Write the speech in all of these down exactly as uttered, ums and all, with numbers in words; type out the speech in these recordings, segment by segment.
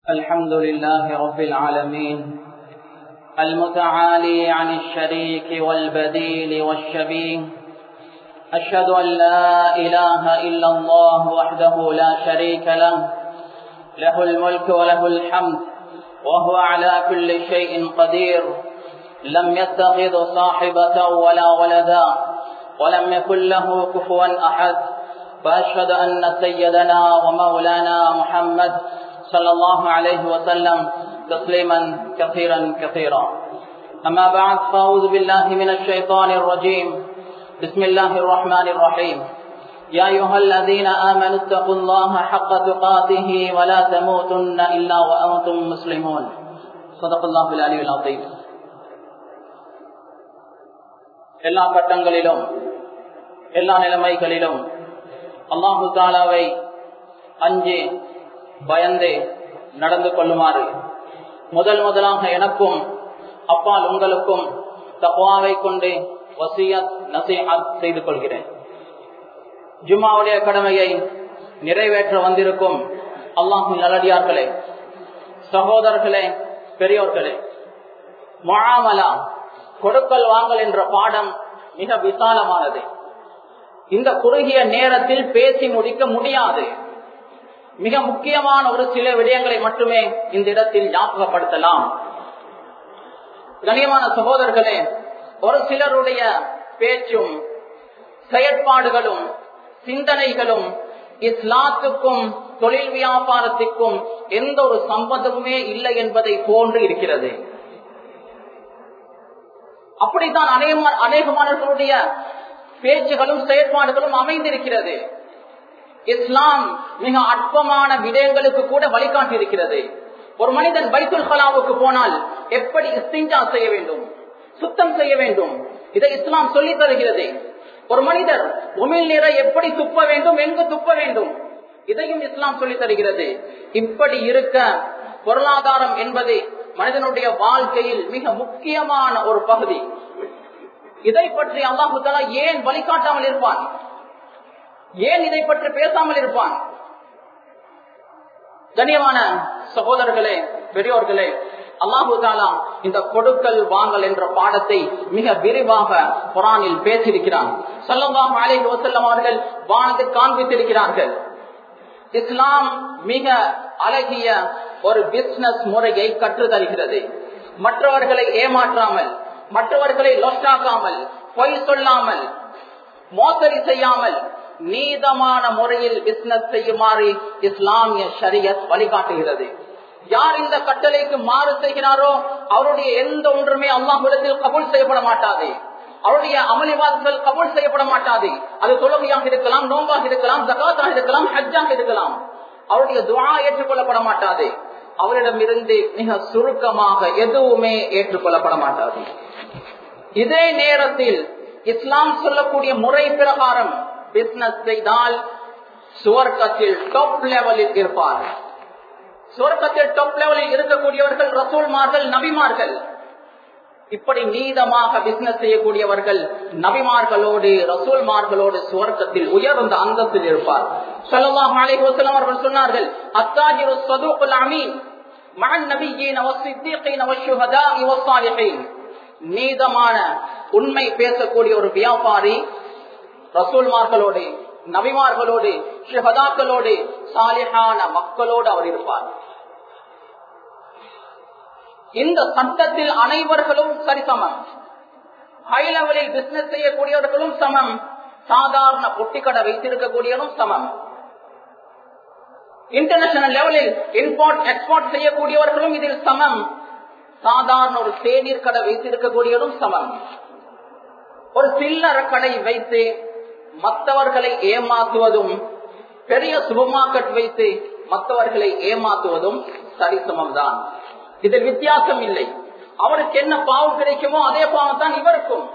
الحمد لله رب العالمين المتعالي عن الشريك والبديل والشبيه. أشهد أن لا إله إلا الله وحده لا شريك له له الملك وله الحمد وهو على كل شيء قدير. لم يتخذ صاحبة ولا ولدا ولم يكن له كفوا أحد. فأشهد أن سيدنا ومولانا محمد صلى الله عليه وسلم تسليما كثيرا كثيرا. أما بعد، فأعوذ بالله من الشيطان الرجيم. بسم الله الرحمن الرحيم. يا أيها الذين آمنوا اتقوا الله حق تقاته ولا تموتن إلا وأنتم مسلمون. صدق الله العلي العظيم. எல்லா கட்டங்களிலும் எல்லா நிலைமைகளிலும் அல்லாஹு தஆலாவை அஞ்சி பயந்தே நடந்து கொள்ளுமாறு முதல் முதலாக எனக்கும் அப்பால் உங்களுக்கும் தக்வாவை கொண்டு வசியத் நசீஹத் செய்து கொள்கிறேன். ஜும்மாவுடைய கடமையை நிறைவேற்ற வந்திருக்கும் அல்லாஹ்வின் நல்லடியார்களே, சகோதரர்களே, பெரியோர்களே, முஆமலா கொடுக்கல் வாங்கல் என்ற பாடம் மிக விசாலமானது. இந்த குறுகிய நேரத்தில் பேசி முடிக்க முடியாது. மிக முக்கியமான ஒரு சில விடயங்களை மட்டுமே இந்த இடத்தில் ஞாபகப்படுத்தலாம். கண்ணியமான சகோதரர்களே, ஒரு சிலருடைய பேச்சும் செயற்பாடுகளும் சிந்தனைகளும் இஸ்லாத்துக்கும் தொழில் வியாபாரத்திற்கும் எந்த ஒரு சம்பந்தமுமே இல்லை என்பதை போன்று இருக்கிறது. அப்படித்தான் அநேகமானவர்களுடைய பேச்சுகளும் செயற்பாடுகளும் அமைந்திருக்கிறது. இஸ்லாம் மிக அற்பமான விடயங்களுக்கு கூட வழிகாட்டி இருக்கிறது. ஒரு மனிதன் பைத்துல் கலாவுக்கு போனால் எப்படி இஸ்திஞ்சா செய்ய வேண்டும், சுத்தம் செய்ய வேண்டும், இதை இஸ்லாம் சொல்லித் தருகிறது. ஒரு மனிதர் உமிழ் நீரை எப்படி துப்ப வேண்டும், எங்கு துப்ப வேண்டும், இதையும் இஸ்லாம் சொல்லித் தருகிறது. இப்படி இருக்க பொருளாதாரம் என்பது மனிதனுடைய வாழ்க்கையில் மிக முக்கியமான ஒரு பகுதி. இதை பற்றி அல்லாஹு தஆலா ஏன் வழிகாட்டாமல் இருப்பான்? ஏன் இதை பற்றி பேசாமல் இருப்பான்? கண்ணியமான சகோதரர்களே, பெரியோர்களே, அல்லாஹு தஆலா இந்த கொடுக்கல் வாங்கல் என்ற பாடத்தை மிக விரிவாக குர்ஆனில் பேசியிருக்கிறான். ஸல்லல்லாஹு அலைஹி வஸல்லம் அவர்கள் வானத்தை காண்பித்திருக்கிறார்கள். இஸ்லாம் மிக அழகிய ஒரு பிசினஸ் முறையை கற்று தருகிறது. மற்றவர்களை ஏமாற்றாமல், மற்றவர்களை லொஸ்டாக்காமல், பொய் சொல்லாமல், மோசடி செய்யாமல் நீதமான முறையில் பிசினஸ் செய்யுமாறு இஸ்லாமிய ஷரியத் வழிகாட்டுகிறது. யார் இந்த கட்டளைக்கு மாறு செய்கிறாரோ அவருடைய எந்த ஒன்றுமே அல்லாஹ்விடத்தில் கபூல் செய்யப்பட மாட்டாது. அவருடைய அமளிவாதங்கள் கபூல் செய்யப்பட மாட்டாது. அது தொழுகையாக இருக்கலாம், நோம்பாக இருக்கலாம், ஜகாத்தாக இருக்கலாம், ஹஜ்ஜாக இருக்கலாம். அவருடைய துஆ ஏற்றுக்கொள்ளப்பட மாட்டாது. அவரிடம் இருந்து மிக சுருக்கமாக எதுவுமே ஏற்றுக்கொள்ளப்பட மாட்டாது. இதே நேரத்தில் இஸ்லாம் சொல்லக்கூடிய முறை பிரகாரம் பிசினஸ் செய்தால் சுவர்க்கத்தில் டாப் லெவலில் இருப்பார். சுவர்க்கத்தில் டாப் லெவலில் இருக்கக்கூடியவர்கள் ரசூல்மார்கள், நபிமார்கள். இப்படி நீதமாக பிசினஸ் செய்யக்கூடியவர்கள் நபிமார்களோடு ரசூல்மார்களோடு சுவர்க்கத்தில் உயர்ந்த அந்தத்தில் இருப்பார். ஸல்லல்லாஹு அலைஹி வஸல்லம் அவர்கள் சொன்னார்கள், அத்தாஜிரு ஸதூகுல் அமீன் மஅன் நபிய்யீன வஸ்ஸித்தீகீன வஷ்ஷுஹதாஇ வஸ்ஸாலிஹீன். நீதமான உண்மை பேசக்கூடிய ஒரு வியாபாரி ரசூல்மார்களோடு, நபிமார்களோடு, ஷுஹதாக்களோடு, சாலிஹான மக்களோடு அவர் இருப்பார். இந்த சட்டத்தில் அனைவர்களும் சரிசமம். ஹை லெவலில் பிசினஸ் செய்யக்கூடியவர்களும் சமம், சாதாரண பொட்டிக்கடை வைத்திருக்கக்கூடியவரும் சமம். இன்டர்நேஷனல் லெவலில் இம்போர்ட் எக்ஸ்போர்ட் செய்யக்கூடியவர்களும் இதில் சமம், சாதாரண ஒரு தேநீர் கடை வைத்திருக்கக்கூடியவரும் சமம். ஒரு சில்லற கடை வைத்து மற்றவர்களை ஏமாற்றுவதும், பெரிய சூப்பர் மார்க்கெட் வைத்து மற்றவர்களை ஏமாற்றுவதும் சரிசமம் தான். இதில் வித்தியாசம் இல்லை. அவருக்கு என்ன பாவம் கிடைக்குமோ அதே பாவம் தான் இவருக்கும்.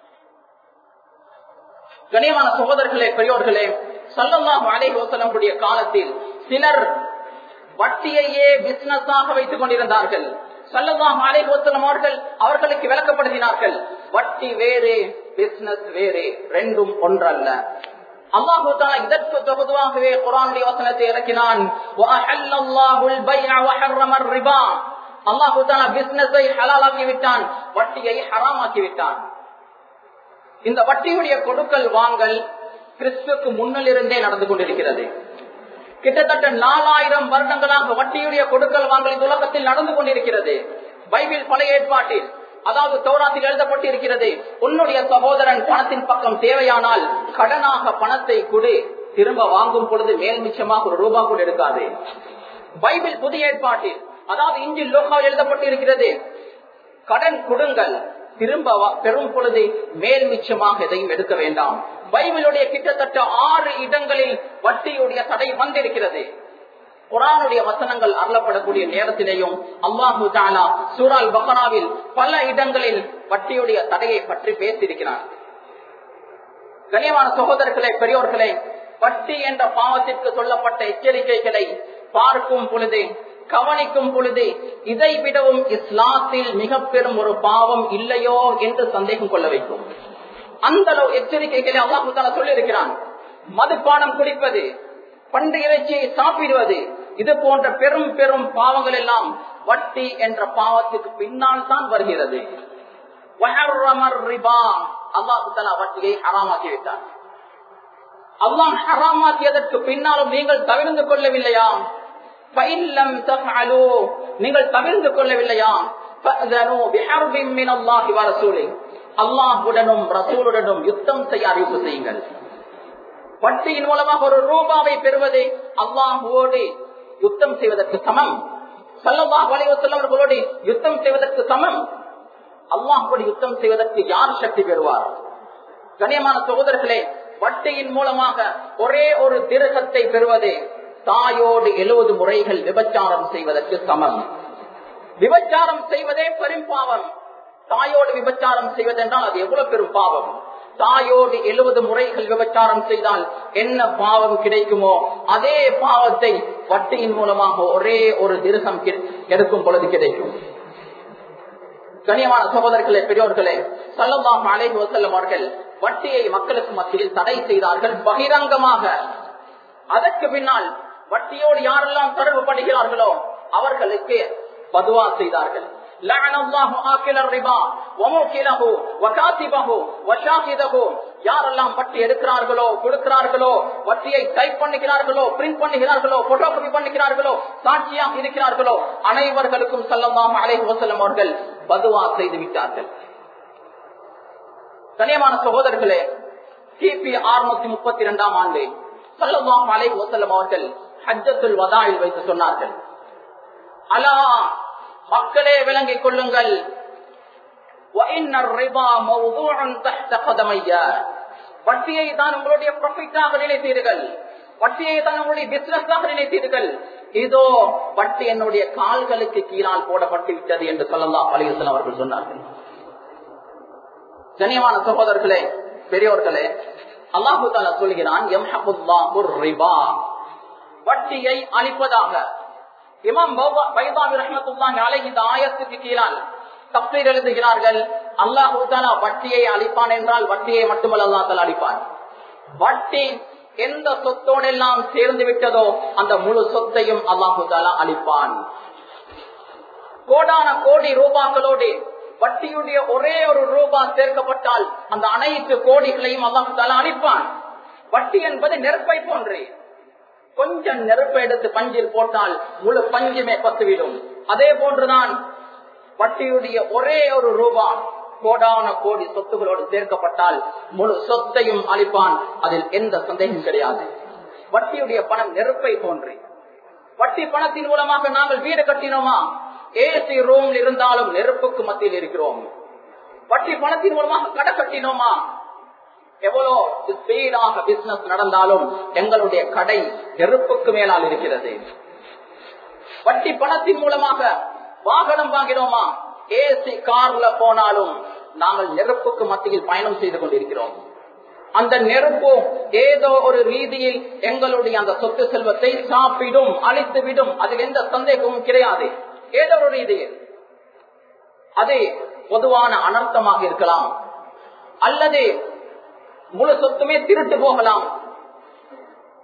கண்ணியமான சகோதரர்களே, பெரியோர்களே, ஸல்லல்லாஹு அலைஹி வஸல்லம் காலத்தில் சிலர் வட்டியையே பிசினஸாக வைத்துக் கொண்டிருந்தார்கள். ஸல்லல்லாஹு அலைஹி வஸல்லம் அவர்கள் அவர்களுக்கு விளக்கப்படுத்தினார்கள், வட்டி வேறு, பிசினஸ் வேறு, ரெண்டும் ஒன்றல்ல. அல்லாஹ் தஆலா இதற்கு தகுதியாகவே குர்ஆனுடைய வசனத்தை இறக்கினான். வஅஹல்லல்லாஹுல் பைஅ வஹர்ரமர் ரிபா. அல்லாஹ் தஆலா பிசினஸை ஹலாலாக்கி விட்டான், வட்டியை ஹராமாக்கி விட்டான். இந்த வட்டியுடைய கொடுக்கல் வாங்கல் கிறிஸ்துவுக்கு முன்னில் இருந்தே நடந்து கொண்டிருக்கிறது. கிட்டத்தட்ட நாலாயிரம் வருடங்களாக வட்டியுடைய கொடுக்கல் வாங்கல் இந்த உலகத்தில் நடந்து கொண்டிருக்கிறது. பைபிள் பழைய ஏற்பாட்டில், அதாவது தௌராத்தில் எழுதப்பட்டிருக்கிறது, உன்னுடைய சகோதரன் பணத்தின் பக்கம் தேவையானால் கடனாக பணத்தை கொடு, திரும்ப வாங்கும் பொழுது மேல் மிச்சமாக ஒரு ரூபா கூட எடுக்காது. பைபிள் புதிய ஏற்பாட்டில், அதாவது இஞ்சில் லோகாவில் எழுதப்பட்டிருக்கிறது, கடன் கொடுங்கள், திரும்ப பெறும் பொழுது மேல் மிச்சமாக எதையும் எடுக்க வேண்டாம். பைபிளுடைய கிட்டத்தட்ட ஆறு இடங்களில் வட்டியுடைய தடை வந்திருக்கிறது. குர்ஆனுடைய வசனங்கள் அருளப்படக்கூடிய நேரத்திலேயும் அல்லாஹு தஆலா சூரா அல் பக்ராவில் பல இடங்களில் வட்டியுடைய தடையை பற்றி பேசியிருக்கிறார். கண்ணியமான சகோதரர்களே, பெரியோர்களே, வட்டி என்ற பாவத்திற்கு சொல்லப்பட்ட எச்சரிக்கைகளை பார்க்கும் பொழுது, கவனிக்கும் பொழுது, இதை விடவும் இஸ்லாத்தில் மிக பெரும் ஒரு பாவம் இல்லையோ என்று சந்தேகம் கொள்ள வைக்கும். அந்த அளவு எச்சரிக்கைகளை அல்லாஹ் தஆலா சொல்லி இருக்கிறான். மதுபானம் குடிப்பது, பன்றி இறைச்சியை சாப்பிடுவது, இது போன்ற பெரும் பெரும் பாவங்கள் எல்லாம் வட்டி என்ற பாவத்துக்கு பின்னால் தான் வருகிறது. அல்லாஹ் தஆலா வட்டியை ஹராமாக்கி விட்டார். அல்லாஹ் ஹராமாக்கியதற்கு பின்னாலும் நீங்கள் தவிர்த்து கொள்ளவில்லையா? நீங்கள் தவிர்த்து கொள்ளவில்லையா? அல்லாஹ்வுடனும் ரசூலுடனும் யுத்தம் செய்ய அறிவிப்பு செய்யுங்கள். வட்டியின் மூலமாக ஒரு ரூபாவை பெறுவது அல்லாஹ்வோடு யுத்தம் செய்வதற்கு சமம். ஸல்லல்லாஹு அலைஹி வஸல்லம் அவர்களோடு யுத்தம் செய்வதற்கு சமம். அல்லாஹ்வோடு யுத்தம் செய்வதற்கு யார் சக்தி பெறுவார்? கண்ணியமான சகோதரர்களே, வட்டியின் மூலமாக ஒரே ஒரு திரகத்தை பெறுவது தாயோடு எழுபது முறைகள் விபச்சாரம் செய்வதற்கு சமம். விபச்சாரம் செய்வதே பெரும் பாவம். தாயோடு விபச்சாரம் செய்வதென்றால் அது எவ்வளவு பெரும் பாவம். தாயோடு எழுபது முறைகள் விபச்சாரம் செய்தால் என்ன பாவம் கிடைக்குமோ அதே பாவத்தை வட்டியின் மூலமாக ஒரே ஒரு திரகம் எடுக்கும் பொழுது கிடைக்கும். கண்ணியமான சகோதரர்களே, பெரியோர்களே, ஸல்லல்லாஹு அலைஹி வஸல்லம் அவர்கள் வட்டியை மக்களுக்கு மத்தியில் தடை செய்தார்கள் பகிரங்கமாக. அதற்கு பின்னால் வட்டியோடு யாரெல்லாம் தொடர்பு படுகிறார்களோ அவர்களுக்கு பதுவா செய்தார்கள். யாரெல்லாம் வட்டி எடுக்கிறார்களோ, கொடுக்கிறார்களோ, வட்டியை டைப் பண்ணுகிறார்களோ, பிரிண்ட் பண்ணுகிறார்களோ, போட்டோகாபி பண்ணுகிறார்களோ, சாட்சியாக இருக்கிறார்களோ, அனைவர்களுக்கும் ஸல்லல்லாஹு அலைஹி வஸல்லம் அவர்கள் பதுவா செய்து விட்டார்கள். கண்ணியமான சகோதரர்களே, கிபி அறுநூத்தி முப்பத்தி இரண்டாம் ஆண்டு ஸல்லல்லாஹு அலைஹி வஸல்லம் அவர்கள் ஹஜ்ஜத்துல் வதாயில் வைத்து சொன்னார்கள், அலா மக்களே விளங்கிக் கொள்ளுங்கள், வட்டியை தான் உங்களுடைய ப்ராஃபிட்டாக நினைத்தீர்கள், வட்டியை தான் உங்களுடைய பிசினஸாக நினைத்தீர்கள், இதோ வட்டி என்னுடைய கால்களுக்கு கீழால் போடப்பட்டு விட்டது என்று ஸல்லல்லாஹு அலைஹி வஸல்லம் அவர்கள் சொன்னார்கள். கண்ணியமான சகோதரர்களே, பெரியோர்களே, அல்லாஹு தஆலா சொல்கிறான், யம்ஹகுல்லாஹுர் ரிபா, வட்டியை அழிப்பதாக. இமாம் பைதாவி ரஹ்மத்துல்லாஹி அலைஹி இந்த ஆயத்துக்கு கீழால் தஃசீர் எழுதுகிறார்கள், அல்லாஹு தஆலா வட்டியை அழிப்பான் என்றால் வட்டியை மட்டுமல்ல, அல்லாஹ் தஆலா அழிப்பான். வட்டி எந்த சொத்தோடு எல்லாம் சேர்ந்து விட்டதோ அந்த முழு சொத்தையும் அல்லாஹு தஆலா அழிப்பான். கோடான கோடி ரூபாக்களோடு வட்டியுடைய ஒரே ஒரு ரூபா சேர்க்கப்பட்டால் அந்த அனைத்து கோடிகளையும் அல்லாஹ் தஆலா அழிப்பான். வட்டி என்பது நெருப்பை போன்று, கொஞ்சம் நெருப்பை எடுத்து பஞ்சில் போட்டால் முழு பஞ்சுமே பத்துவிடும். அதே போன்றுதான் வட்டியுடைய ஒரே ஒரு ரூபா கோடான கோடி சொத்துகளோடு சேர்க்கப்பட்டால் முழு சொத்தையும் அழிப்பான். அதில் எந்த சந்தேகம் கிடையாது. வட்டியுடைய பணம் நெருப்பை போன்று. வட்டி பணத்தின் மூலமாக நாங்கள் வீடு கட்டினோமா, ஏசி ரூம் இருந்தாலும் நெருப்புக்கு மத்தியில் இருக்கிறோம். வட்டி பணத்தின் மூலமாக கடை கட்டினோமா, எவ்வளோ ஸ்பீடாக பிசினஸ் நடந்தாலும் எங்களுடைய கடை நெருப்புக்கு மேலால் இருக்கிறது. வட்டி பணத்தின் மூலமாக வாகனம் வாங்கினோமா, ஏசி கார்ல போனாலும் நாங்கள் நெருப்புக்கு மத்தியில் பயணம் செய்து கொண்டிருக்கிறோம். அந்த நெருப்பு ஏதோ ஒரு ரீதியில் எங்களுடைய அந்த சொத்து செல்வத்தை சாப்பிடும், அழித்துவிடும். அதில் எந்த சந்தேகமும் கிடையாது. ஏதோ ஒரு ரீதியில் அது பொதுவான அனர்த்தமாக இருக்கலாம், அல்லது முழு சொத்துமே திருட்டு போகலாம்,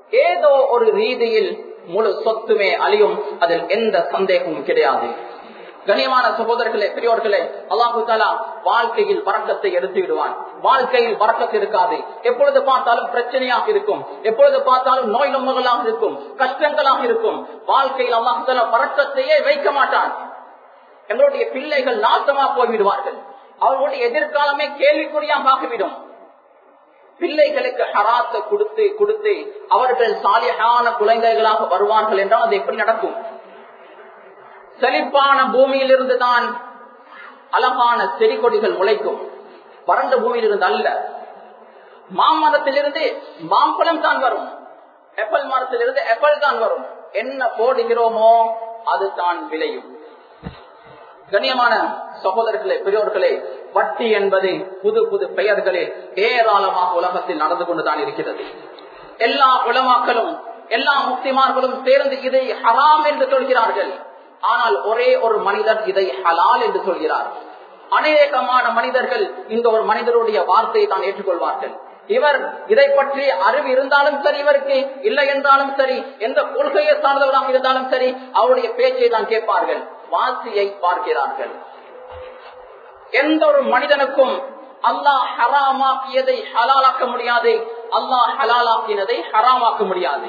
ஏதோ ஒரு ரீதியில் முழு சொத்துமே அழியும், அதில் எந்த சந்தேகமும் கிடையாது. கண்ணியமான சகோதரர்களே, பெரியோர்களே, அல்லாஹு தஆலா வாழ்க்கையில் பரக்கத்தை எடுத்து விடுவான். வாழ்க்கையில் பரக்கத்து இருக்காது. எப்பொழுது பார்த்தாலும் பிரச்சனையாக இருக்கும், எப்பொழுது பார்த்தாலும் நோய் நொம்புகளாக இருக்கும், கஷ்டங்களாக இருக்கும். வாழ்க்கையில் அல்லாஹு தஆலா பரக்கத்தையே வைக்க மாட்டான். எங்களுடைய பிள்ளைகள் நாசமா போய்விடுவார்கள். அவர்களுடைய எதிர்காலமே கேள்விக்குறியாக ஆகிவிடும். பிள்ளைகளுக்கு ஹராத்தை கொடுத்து கொடுத்து அவர்கள் சாலிஹான குழந்தைகளாக வருவார்கள் என்றால் அது எப்படி நடக்கும்? செழிப்பான பூமியில் இருந்துதான் அழகான செடி கொடிகள் முளைக்கும், வறண்ட பூமியில் இருந்து அல்ல. மாமரத்திலிருந்து மாம்பழம் தான் வரும், ஆப்பிள் மரத்திலிருந்து ஆப்பிள் தான் வரும். என்ன போடுகிறோமோ அது தான் விளையும். கண்ணியமான சகோதரர்களே, பெரியோர்களே, வட்டி என்பது புது புது பெயர்களில் ஏராளமாக உலகத்தில் நடந்து கொண்டுதான் இருக்கிறது. எல்லா உலமாக்களும் எல்லா முஸ்லிமார்களும் சேர்ந்து இதை ஹராம் என்று சொல்கிறார்கள். ஆனால் ஒரே ஒரு மனிதர் இதை ஹலால் என்று சொல்கிறார். அநேகமான மனிதர்கள் இந்த ஒரு மனிதருடைய வார்த்தையை தான் ஏற்றுக்கொள்வார்கள். இவர் இதை பற்றி அறிவு இருந்தாலும் சரி, இவருக்கு இல்லை என்றாலும் சரி, எந்த கொள்கையை சார்ந்தவராக இருந்தாலும் சரி, அவருடைய பேச்சை தான் கேட்பார்கள், வாசியை பார்க்கிறார்கள். எந்த ஒரு மனிதனுக்கும் அல்லாஹ் ஹராமாக்கியதை ஹலாலாக்க முடியாது, அல்லாஹ் ஹலாலாக்கினதை ஹராமாக்க முடியாது.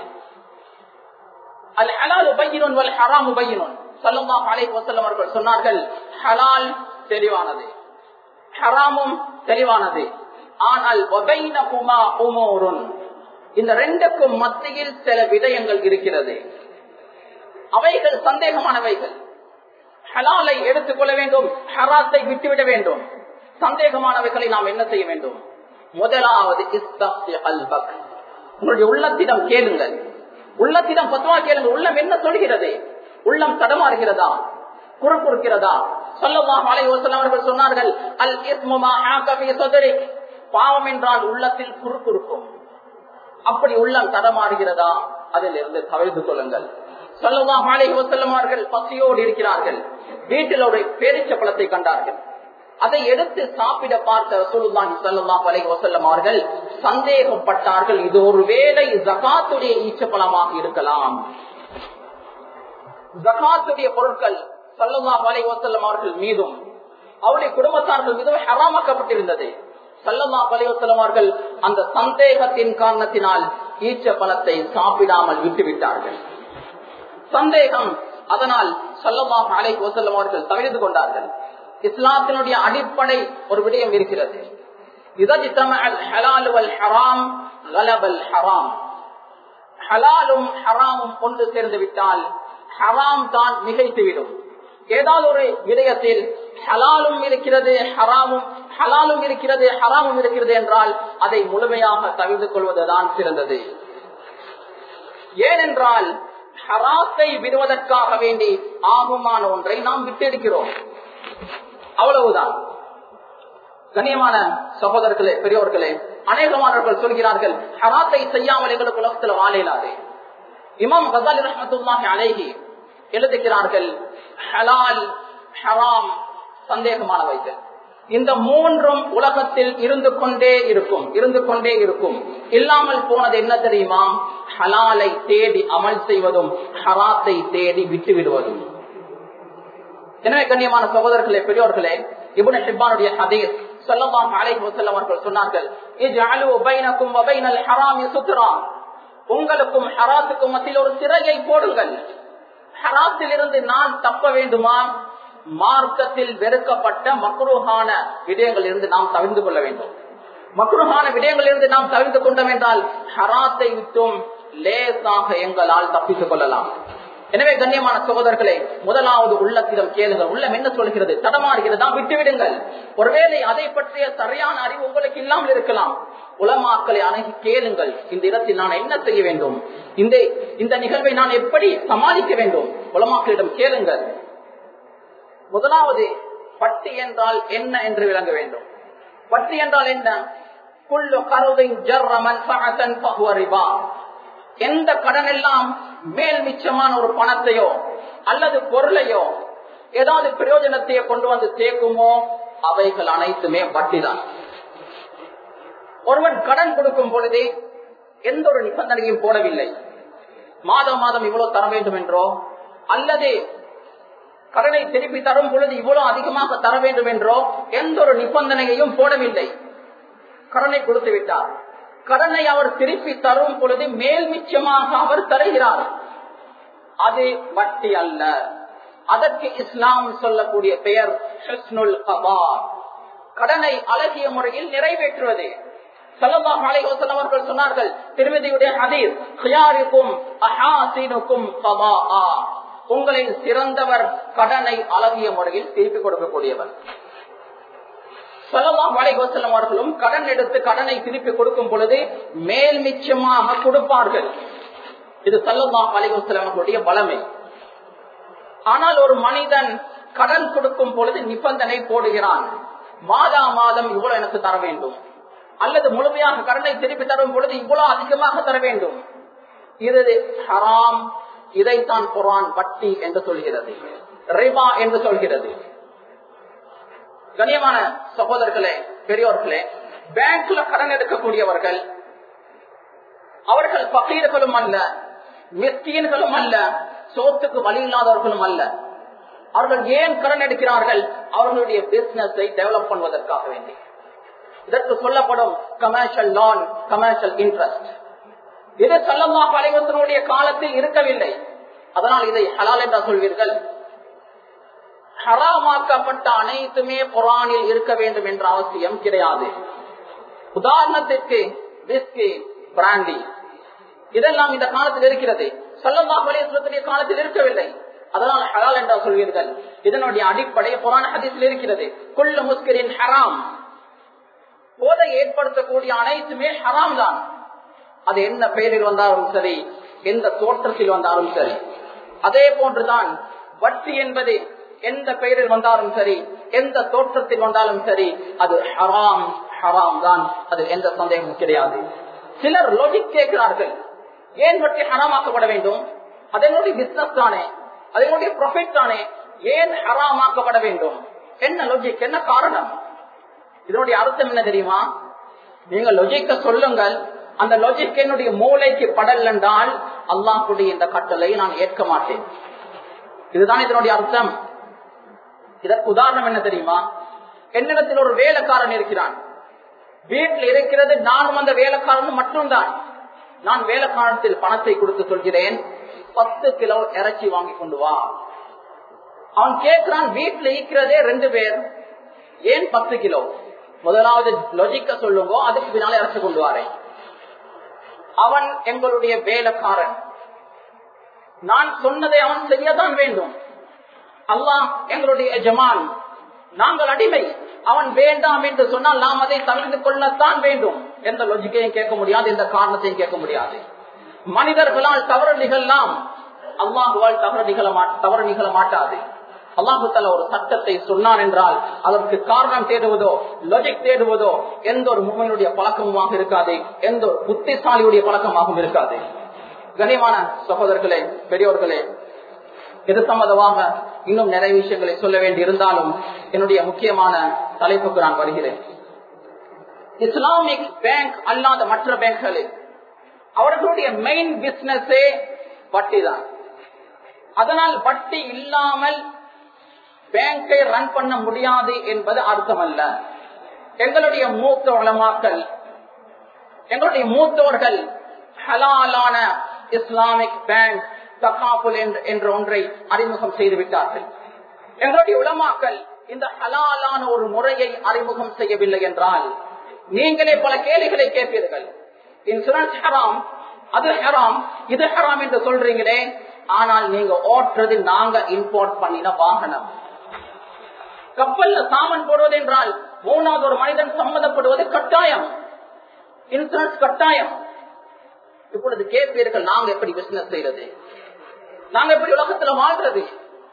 அல் ஹலாலு பையினுன் வல் ஹராமு பையினுன் ஸல்லல்லாஹு அலைஹி வஸல்லம் அவர்கள் சொன்னார்கள், ஹலால் தெளிவானது, ஹராமும் தெளிவானது. ஆனால் வபைனஹுமா உமூருன், இந்த ரெண்டுக்கும் மத்தியில் சில விடயங்கள் இருக்கிறது. அவைகள் சந்தேகமானவைகள். ஹலாலை எடுத்துக்கொள்ள வேண்டும், ஹராத்தை விட்டுவிட வேண்டும். சந்தேகமானவைகளை நாம் என்ன செய்ய வேண்டும்? முதலாவது இஸ்தஃப்தி கல்பக், உங்களுடைய உள்ளத்திடம் கேளுங்கள். உள்ளத்திடம் பத்வா கேளுங்கள். உள்ளம் என்ன சொல்கிறது? உள்ளம் தடமாறுகிறதா, குறுக்குறுக்கிறதா? ஸல்லல்லாஹு அலைஹி வஸல்லம் அவர்கள் சொன்னார்கள், அல் இஸ்மு மா ஆக ஃபீ ஸத்ரிக், பாவம் என்றால் உள்ளத்தில் குறுக்குறுக்கும். அப்படி உள்ளம் தடமாறுகிறதா, அதில் இருந்து தவிர்த்து கொள்ளுங்கள். ஸல்லல்லாஹு அலைஹி வஸல்லம் அவர்கள் பசியோடு இருக்கிறார்கள். வீட்டில் ஒரு பேரிச்ச பழத்தை கண்டார்கள். அதை எடுத்து சாப்பிட பார்த்த ரசூலுல்லாஹி ஸல்லல்லாஹு அலைஹி வஸல்லம் அவர்கள் சந்தேகப்பட்டார்கள், இது ஒருவேளை ஜகாத்துடைய ஈச்சப்பழமாக இருக்கலாம். ஜகாத்துடைய பொருட்கள் ஸல்லல்லாஹு அலைஹி வஸல்லம் அவர்கள் மீதும் அவருடைய குடும்பத்தார்கள் மீதும் ஹராமாக்கப்பட்டிருந்தது. ஸல்லல்லாஹு அலைஹி வஸல்லம் அவர்கள் அந்த சந்தேகத்தின் காரணத்தினால் ஈச்ச பழத்தை சாப்பிடாமல் விட்டுவிட்டார்கள். சந்தேகம், அதனால் ஸல்லல்லாஹு அலைஹி வஸல்லம் அவர்கள் தவிர்த்து கொண்டார்கள். இஸ்லாத்தினுடைய அடிப்படை ஒரு விடயம் இருக்கிறது, ஹலாலும் ஹராமும் கொண்டு சேர்ந்து விட்டால் ஹராம் தான் மிகைத்துவிடும். ஏதாவது ஒரு விடயத்தில் ஹலாலும் இருக்கிறது, ஹராமும் ஹலாலும் இருக்கிறது, ஹராமும் இருக்கிறது என்றால் அதை முழுமையாக தவிர்த்து கொள்வதுதான் சிறந்தது. ஏனென்றால் ஹராத்தை விடுவதற்காக வேண்டி ஆகுமான ஒன்றை நாம் விட்டெடுக்கிறோம், அவ்வளவுதான். கண்ணியமான சகோதரர்களே, பெரியோர்களே, அநேகமானவர்கள் சொல்கிறார்கள், ஹராத்தை செய்யாமல் எங்களுக்கு உலகத்தில் வாழ இயலாது. இமாம் கஸாலி ரஹ்மத்துல்லாஹி அலைஹி எழுதுகிறார்கள், ஹலால் ஹராம் சந்தேகமானவைகள். இந்த மூன்றும் உலகத்தில் இருந்து கொண்டே இருக்கும், இருந்து கொண்டே இருக்கும். இல்லாமல் போனது என்ன தெரியுமா? ஹலாலை தேடி அமல் செய்வதும் ஹராத்தை தேடி விட்டு விடுவதும். எனவே கண்ணியமான சகோதரர்களே, பெரியோர்களே, இப்னு ஹிப்பானுடைய ஹதீஸ் ஸல்லல்லாஹு அலைஹி வஸல்லம் அவர்கள் சொன்னார்கள், இஜ்அலு பைனக்கும் வ பைனல் ஹராமி சுத்ரா, உங்களுக்கும் ஹராத்துக்கும் மத்தியில் ஒரு திரையை போடுங்கள். ஹராத்தில் இருந்து நான் தப்ப வேண்டுமா? மார்க்கத்தில் வெறுக்கப்பட்ட மக்ரூஹான விடயங்கள் இருந்து நாம் தவிர்த்து கொள்ள வேண்டும். மக்ரூஹான விடயங்கள் இருந்து நாம் தவிர்த்து கொண்டோம் என்றால் ஹராத்தை விட்டும் லேசாக எங்களால் தப்பித்துக் கொள்ளலாம். எனவே கண்ணியமான சகோதரர்களே, முதலாவது உள்ளத்திடம் கேளுங்கள். உள்ளம் என்ன சொல்கிறது? தடமாறுகிறதா? விட்டுவிடுங்கள். ஒருவேளை அதை பற்றிய சரியான அறிவு உங்களுக்கு இல்லாமல் இருக்கலாம். உலமாக்களை அணுகி கேளுங்கள், இந்த இடத்தில் நான் என்ன செய்ய வேண்டும், இந்த இந்த நிகழ்வை நான் எப்படி சமாளிக்க வேண்டும், உலமாக்களிடம் கேளுங்கள். முதலாவது பட்டி என்றால் என்ன என்று விளங்க வேண்டும். பட்டி என்றால் என்ன? குல்லு கருதின் ஜர்ர மன்ஃபஅத்தன் ஃபஹுவ ரிபா, எந்த கடன் எல்லாம் மேல் மிச்சமான ஒரு பணத்தையோ அல்லது பொருளையோ ஏதாவது பிரயோஜனத்தையோ கொண்டு வந்து சேர்க்குமோ அவைகள் அனைத்துமே வட்டிதான். ஒருவன் கடன் கொடுக்கும் பொழுது எந்த ஒரு நிபந்தனையும் போடவில்லை. மாதம் மாதம் இவ்வளவு தர வேண்டும் என்றோ அல்லது கடனை திருப்பி தரும் பொழுது இவ்வளவு அதிகமாக தர வேண்டும் என்றோ எந்த ஒரு நிபந்தனையையும் போடவில்லை. கடனை கொடுத்து விட்டார். கடனை அவர் திருப்பி தரும் பொழுது மேல் மிச்சமாக அவர் தருகிறார். அது வட்டி அல்ல. அதற்கு இஸ்லாம் சொல்லக்கூடிய பெயர் ஹுஸ்னுல் கதா, கடனை அழகிய முறையில் நிறைவேற்றுவது. ஸல்லல்லாஹு அலைஹி வஸல்லம் அவர்கள் சொன்னார்கள், திர்மிதியுடைய ஹதீஸ், ഖിയാറുக்கும் அஹாசினுக்கும் கதாஆ, உங்களில் சிறந்தவர் கடனை அழகிய முறையில் திருப்பி கொடுக்கக்கூடியவர். ஸல்லல்லாஹு அலைஹி வஸல்லம் அவர்களும் கடன் எடுத்து கடனை திருப்பி கொடுக்கும் பொழுது மேல் மிச்சமாக கொடுப்பார்கள். இது ஸல்லல்லாஹு அலைஹி வஸல்லம் அவர்களுடைய பலமை. ஆனால் ஒரு மனிதன் கடன் கொடுக்கும் பொழுது நிபந்தனை போடுகிறான், மாதா மாதம் இவ்வளவு எனக்கு தர வேண்டும், அல்லது முழுமையாக கடனை திருப்பி தரும் பொழுது இவ்வளவு அதிகமாக தர வேண்டும். இது ஹராம். இதைத்தான் குர்ஆன் வட்டி என்று சொல்கிறது, ரிபா என்று சொல்கிறது. கண்ணியமான சகோதரர்களே, பெரியோர்களே, பேங்க்ல கடன் எடுக்கக்கூடியவர்கள் அவர்கள் பகீர்களும் அல்ல, மிஸ்கீன்களும் அல்ல, சோத்துக்கு வழி இல்லாதவர்களும் அல்ல. அவர்கள் ஏன் கடன் எடுக்கிறார்கள்? அவர்களுடைய பிசினஸை டெவலப் பண்ணுவதற்காக வேண்டி. இதற்கு சொல்லப்படும் கமர்ஷியல் லோன், கமர்ஷியல் இன்ட்ரெஸ்ட். இது ஸல்லல்லாஹு அலைஹி வஸல்லம் காலத்தில் இருக்கவில்லை. அதனால் இதை ஹலால் என்று சொல்வீர்கள். ஹராமாக்கப்பட்ட அனைத்துமே குர்ஆனில் இருக்க வேண்டும் என்ற அவசியம் கிடையாது. உதாரணத்திற்கு விஸ்கி, பிராண்டி, இதெல்லாம் இந்த காலத்தில் இருக்கிறது. ஸல்லல்லாஹு அலைஹி வஸல்லம் காலத்தில் இருக்கவில்லை. அதனால் ஹலால் என்று சொல்வீர்கள். இதனுடைய அடிப்படை குர்ஆன் ஹதீஸில் இருக்கிறது. குல்லு முஸ்கிரின் ஹராம், போதை ஏற்படுத்தக்கூடிய அனைத்துமே ஹராம் தான். அது என்ன பெயரில் வந்தாலும் சரி, எந்த தோற்றத்தில் வந்தாலும் சரி. அதே போன்றுதான் வட்டி என்பது எந்த பெயரில் வந்தாலும் சரி, எந்த தோற்றத்தில் வந்தாலும் சரி, அது ஹராம் ஹராம் தான். அது எந்த சந்தேகமும் கிடையாது. சிலர் லாஜிக் கேட்கிறார்கள், ஏன் வட்டி ஹராமாக்கப்பட வேண்டும்? அதனுடைய பிசினஸ் தானே, அதனுடைய ப்ராஃபிட் தானே, ஏன் ஹராமாக்கப்பட வேண்டும்? என்ன லாஜிக், என்ன காரணம்? இதனுடைய அர்த்தம் என்ன தெரியுமா? நீங்க லாஜிக்க சொல்லுங்கள். அந்த லாஜிக் என்னுடைய மூளைக்கு படல் என்றால் அல்லாஹ்வுடைய இந்த கட்டளை நான் ஏற்க மாட்டேன். இதுதான் இதனுடைய அர்த்தம். இதற்கு உதாரணம் என்ன தெரியுமா? என்னிடத்தில் ஒரு வேலைக்காரன் இருக்கிறான். வீட்டில் இருக்கிறது நானும் அந்த வேலைக்காரனும் மட்டும்தான். நான் வேலைக்காரத்தில் பணத்தை கொடுத்து சொல்கிறேன், பத்து கிலோ இறைச்சி வாங்கி கொண்டு வா. அவன் கேட்கிறான், வீட்டில் இருக்கிறதே ரெண்டு பேர், ஏன் பத்து கிலோ? முதலாவது லாஜிக்க சொல்லுங்க, அதுக்கு பின்னால இறைச்சி கொண்டு வாரேன். அவன் எங்களுடைய வேலைக்காரன், நான் சொன்னதை அவன் செய்யத்தான் வேண்டும். அல்லாஹ் எங்களுடைய எஜமான், நாங்கள் அடிமை. அவன் வேண்டாம் என்று சொன்னால் நாம் அதை தவிர்த்து கொள்ளத்தான் வேண்டும். எந்த லாஜிக்கையும் கேட்க முடியாது, எந்த காரணத்தையும் கேட்க முடியாது. மனிதர்களால் தவறு நிகழலாம், அல்லாஹுவால் தவறு நிகழ தவறு நிகழ மாட்டாது. அல்லாஹு தஆலா ஒரு சட்டத்தை சொன்னான் என்றால் அதற்கு காரணம் தேடுவதோ லாஜிக் தேடுவதோ எந்த ஒரு முஃமினுடைய பழக்கமாக இருக்காது, எந்த ஒரு புத்திசாலியுடைய பழக்கமாகவும் இருக்காது. கண்ணியமான சகோதரர்களே, பெரியோர்களே, இது சம்பந்தமாக இன்னும் நிறைய விஷயங்களை சொல்ல வேண்டி இருந்தாலும் என்னுடைய முக்கியமான தலைப்புக்கு நான் வருகிறேன். இஸ்லாமிக் பேங்க் அல்லாத மற்ற பேங்குகளில் அவர்களுடைய மெயின் பிசினஸே வட்டி தான். அதனால் வட்டி இல்லாமல் பேங்கை ரன் பண்ண முடியாது என்பது அர்த்தம் அல்ல. எங்களுடைய மூத்த உலமாக்கள், எங்களுடைய மூத்தவர்கள் ஹலாலான இஸ்லாமிக் பேங்க் தகாபுல் என்ற ஒன்றை அறிமுகம் செய்து விட்டார்கள். எங்களுடைய உலமாக்கள் இந்த ஹலாலான ஒரு முறையை அறிமுகம் செய்யவில்லை என்றால் நீங்களே பல கேள்விகளை கேட்பீர்கள். இன்சூரன்ஸ் ஹராம், அது ஹராம், இது ஹராம் என்று சொல்றீங்களே, ஆனால் நீங்க ஓட்டுறது நாங்க இம்போர்ட் பண்ணின வாகனம். கப்பல்ல சாமன் போடுவது என்றால் மூணாவது ஒரு மனிதன் சம்மதப்படுவது கட்டாயம், இன்சூரன்ஸ் கட்டாயம். இப்பொழுது கேட்பீர்கள், நாங்க எப்படி பிசினஸ் செய்யறது, நாங்க எப்படி உலகத்துல வாழ்றது?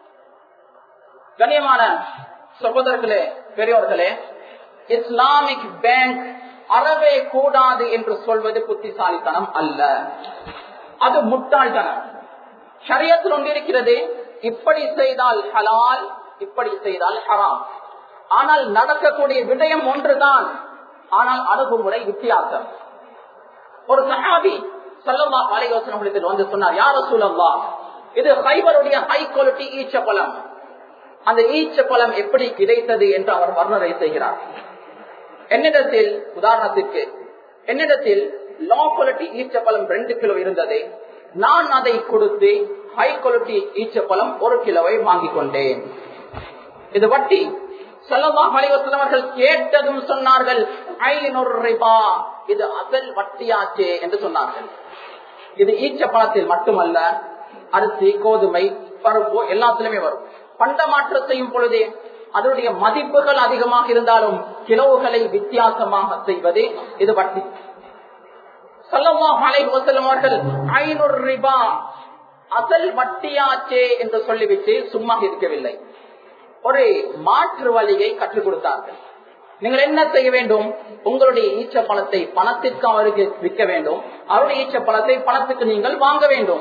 கண்ணியமான சகோதரர்களே, பெரியோர்களே, இஸ்லாமிக் பேங்க் அறவே கூடாது என்று சொல்வது புத்திசாலித்தனம் அல்ல, அது முட்டாள்தனம். ஷரியத்தில் ஒன்று இருக்கிறது, இப்படி செய்தால் ஹலால், இப்படி செய்தால் ஹராம். ஆனால் நடக்கக்கூடிய விடயம் ஒன்றுதான், ஆனால் அணுகுமுறை வித்தியாசம். ஒரு சஹாபி ஸல்லல்லாஹு அலைஹி வஸல்லம் வந்து சொன்னார், யா ரசூலல்லாஹ், இது ஹைபருடைய ஹை குவாலிட்டி ஈச்சப்பழம். அந்த ஈச்சப்பழம் எப்படி கிடைத்தது என்று அவர் வர்ணனை செய்கிறார். என்னிடத்தில் உதாரணத்திற்கு என்னிடத்தில் லோ குவாலிட்டி ஈச்சப்பழம் ரெண்டு கிலோ இருந்தது. நான் அதை கொடுத்து ஹை குவாலிட்டி ஈச்சப்பழம் ஒரு கிலோவை வாங்கிக் கொண்டேன். இது வட்டி. ஸல்லல்லாஹு அலைஹி வஸல்லம் அவர்கள் கேட்டதும் சொன்னார்கள், ஐநூறு ரிபா, இது அசல் வட்டியாச்சே என்று சொன்னார்கள். இது ஈச்சப்பழத்தில் மட்டுமல்ல, அரிசி, கோதுமை, பருப்பு எல்லாத்திலுமே வரும். பண்டமாற்றம் செய்யும் பொழுதே அதனுடைய மதிப்புகள் அதிகமாக இருந்தாலும் கிலோகளை வித்தியாசமாக செய்வது இது வட்டி. ஸல்லல்லாஹு அலைஹி வஸல்லம் அவர்கள் ஐநூறு ரிபா அசல் வட்டியாச்சே என்று சொல்லிவிட்டு சும்மா இருக்கவில்லை, ஒரு மாற்று வழியை கற்றுக் கொடுத்தார்கள். நீங்கள் என்ன செய்ய வேண்டும்? உங்களுடைய ஈச்சப்பழத்தை பணத்திற்கு அவருக்கு விற்க வேண்டும், அவருடைய ஈச்சப்பழத்தை பணத்துக்கு நீங்கள் வாங்க வேண்டும்.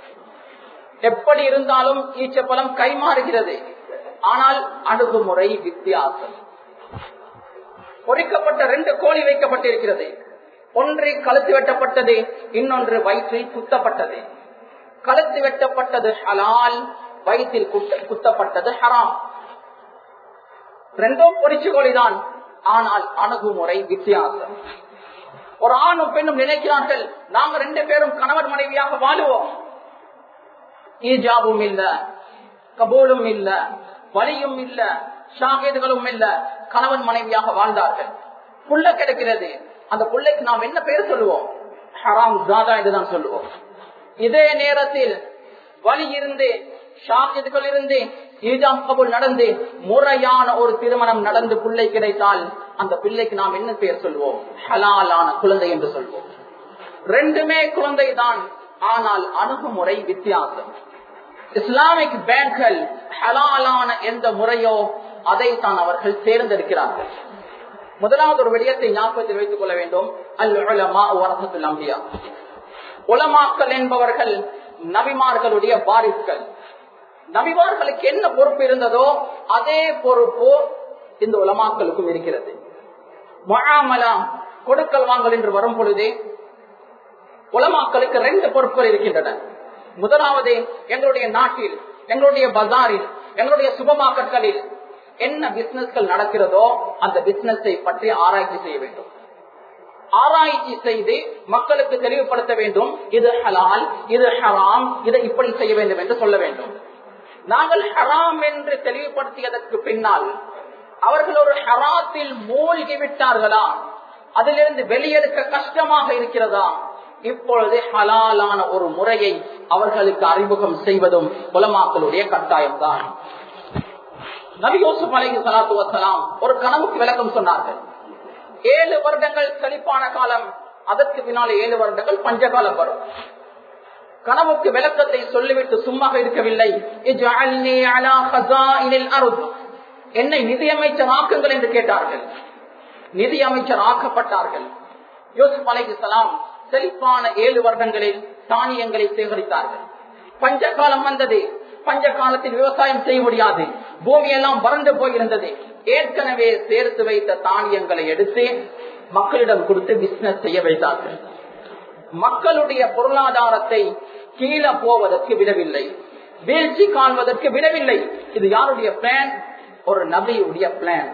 எப்படி இருந்தாலும் ஈச்சப்பழம் கைமாறுகிறது, ஆனால் அணுகுமுறை வித்தியாசம். பொறிக்கப்பட்ட ரெண்டு கோழி வைக்கப்பட்டிருக்கிறது. ஒன்று கழுத்து வெட்டப்பட்டது, இன்னொன்று வயிற்றில் குத்தப்பட்டது. கழுத்து வெட்டப்பட்டது ஹலால், வயிற்றில் குத்தப்பட்டது ஹராம். ரெண்டும் பொறிச்சு கோழிதான், ஆனால் அணுகுமுறை வித்தியாசம். ஒரு ஆணும் பெண்ணும் நினைக்கிறார்கள், நாங்க ரெண்டு பேரும் கணவன் மனைவியாக வாழுவோம். ஈஜாபும் இல்ல, கபூலும் இல்ல, வலியும் இல்ல, ஷாஹிதுகளும் இல்ல, கணவன் மனைவியாக வாழ்ந்தார்கள். புள்ள கிடைக்கிறது, அந்த புள்ளைக்கு நாம் என்ன பெயர் சொல்லுவோம்? ஹராம் ஜாதா என்றுதான் சொல்லுவோம். இதே நேரத்தில் வலி இருந்து, ஷாஹிதுகள் இருந்து, ஈஜாப் கபூல் நடந்து, முறையான ஒரு திருமணம் நடந்து பிள்ளை கிடைத்தால் அந்த பிள்ளைக்கு நாம் என்ன பெயர் சொல்வோம்? ஹலாலான குழந்தை என்று சொல்வோம். ரெண்டுமே குழந்தை தான், ஆனால் அணுகுமுறை வித்தியாசம். இஸ்லாமிக் பேங்குகள் ஹலாலான எந்த முறையோ அதை தான் அவர்கள் தேர்ந்தெடுக்கிறார்கள். முதலாவது ஒரு விடயத்தை ஞாபகத்தில் வைத்துக் கொள்ள வேண்டும். அல் உலமா வரஹத்துல் அன்பியா, உலமாக்கள் என்பவர்கள் நபிமார்களுடைய வாரிசுகள். நபிமார்களுக்கு என்ன பொறுப்பு இருந்ததோ அதே பொறுப்பு இந்த உலமாக்களுக்கும் இருக்கிறது. முஆமலா, கொடுக்கல் வாங்கல் என்று வரும் பொழுதே உலமாக்களுக்கு ரெண்டு பொறுப்புகள் இருக்கின்றன. முதலாவது, எங்களுடைய நாட்டில், எங்களுடைய பஜாரில், எங்களுடைய சூப்பர் மார்க்கெட்களில் என்ன பிசினஸ்கள் நடக்கிறதோ அந்த பிசினஸை பற்றி ஆராய்ச்சி செய்ய வேண்டும். ஆராய்ச்சி செய்து மக்களுக்கு தெளிவுபடுத்த வேண்டும், இது ஹலால், இது ஹராம், இதை இப்படி செய்ய வேண்டும் என்று சொல்ல வேண்டும். நாங்கள் ஹராம் என்று தெளிவுபடுத்தியதற்கு பின்னால் அவர்கள் ஒரு ஹராத்தில் மூழ்கி விட்டார்களா, அதிலிருந்து வெளியெடுக்க கஷ்டமாக இருக்கிறதா, இப்பொழுது ஹலாலான ஒரு முறையை அவர்களுக்கு அறிமுகம் செய்வதும் உலமாக்களுடைய கட்டாயம் தான். நபி யூசுப் அலைஹிஸ்ஸலாத்து வஸ்ஸலாம் ஒரு கனவுக்கு விளக்கம் சொன்னார்கள். ஏழு வருடங்கள் செழிப்பான காலம், அதற்கு பின்னால் ஏழு வருடங்கள் பஞ்சகாலம் வரும். கனவுக்கு விளக்கத்தை சொல்லிவிட்டு சும்மா இருக்கவில்லை. என்னை நிதியமைச்சர் ஆக்குங்கள் என்று கேட்டார்கள். நிதியமைச்சர் ஆக்கப்பட்டார்கள். யூசுப் அலைஹிஸ்ஸலாம் செழிப்பான ஏழு வருடங்களில் தானியங்களை சேகரித்தார்கள். பஞ்ச காலம் வந்தது. பஞ்ச காலத்தில் விவசாயம் செய்ய முடியாது, பூமியெல்லாம் வறண்டு போயிருந்தது. ஏற்கனவே சேர்த்து வைத்த தானியங்களை எடுத்து மக்களிடம் கொடுத்து பிசினஸ் செய்ய வைத்தார்கள். மக்களுடைய பொருளாதாரத்தை கீழே போவதற்கு விடவில்லை, வீழ்ச்சி காண்பதற்கு விடவில்லை. இது யாருடைய பிளான்? ஒரு நபியுடைய பிளான்.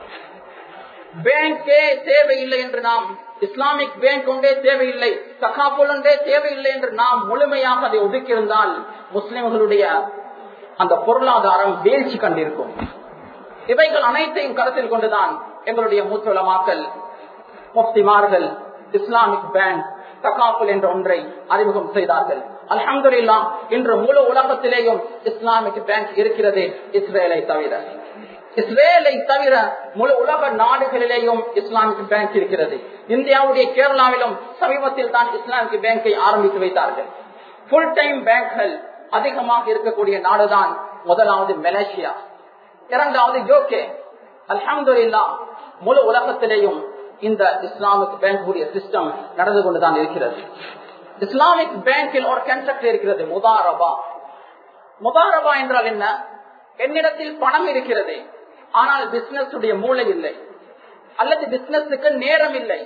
பேங்கே தேவையில்லை என்று நாம், இஸ்லாமிக் பேங்க் ஒன்றே தேவையில்லை, தகாபுல் ஒன்றே தேவையில்லை என்று நாம் முழுமையாக அதை ஒதுக்கியிருந்தால் முஸ்லிம்களுடைய அந்த பொருளாதாரம் வீழ்ச்சி கண்டிருக்கும். இவைகள் அனைத்தையும் கருத்தில் கொண்டுதான் எங்களுடைய மூத்த உலமாக்கள், முஃப்திமார்கள் இஸ்லாமிக் பேங்க், தகாபுல் என்ற ஒன்றை அறிமுகம் செய்தார்கள். அல்ஹம்துலில்லாஹ், இன்று முழு உலகத்திலேயும் இஸ்லாமிக் பேங்க் இருக்கிறது, இஸ்ரேலை தவிர. இஸ்ரேலை தவிர முழு உலக நாடுகளிலேயும் இஸ்லாமிக் பேங்க் இருக்கிறது. இந்தியாவுடைய கேரளாவிலும் சமீபத்தில் தான் இஸ்லாமிக் பேங்கை ஆரம்பித்து வைத்தார்கள். புல் டைம் பேங்குகள் அதிகமாக இருக்கக்கூடிய நாடுதான் முதலாவது மலேசியா, இரண்டாவது யூகே. அல்ஹம்துலில்லாஹ், முழு உலகத்திலேயும் இந்த இஸ்லாமிக் பேங்குடைய சிஸ்டம் நடந்து கொண்டுதான் இருக்கிறது. இஸ்லாமிக் பேங்கில் ஒரு கான்செப்ட் இருக்கிறது, முதாரபா. முதாரபா என்றால் என்ன? என்னிடத்தில் பணம் இருக்கிறது, ஆனால் பிசினஸ் உடைய மூளை இல்லை, அல்லது பிசினஸுக்கு நேரம் இல்லை,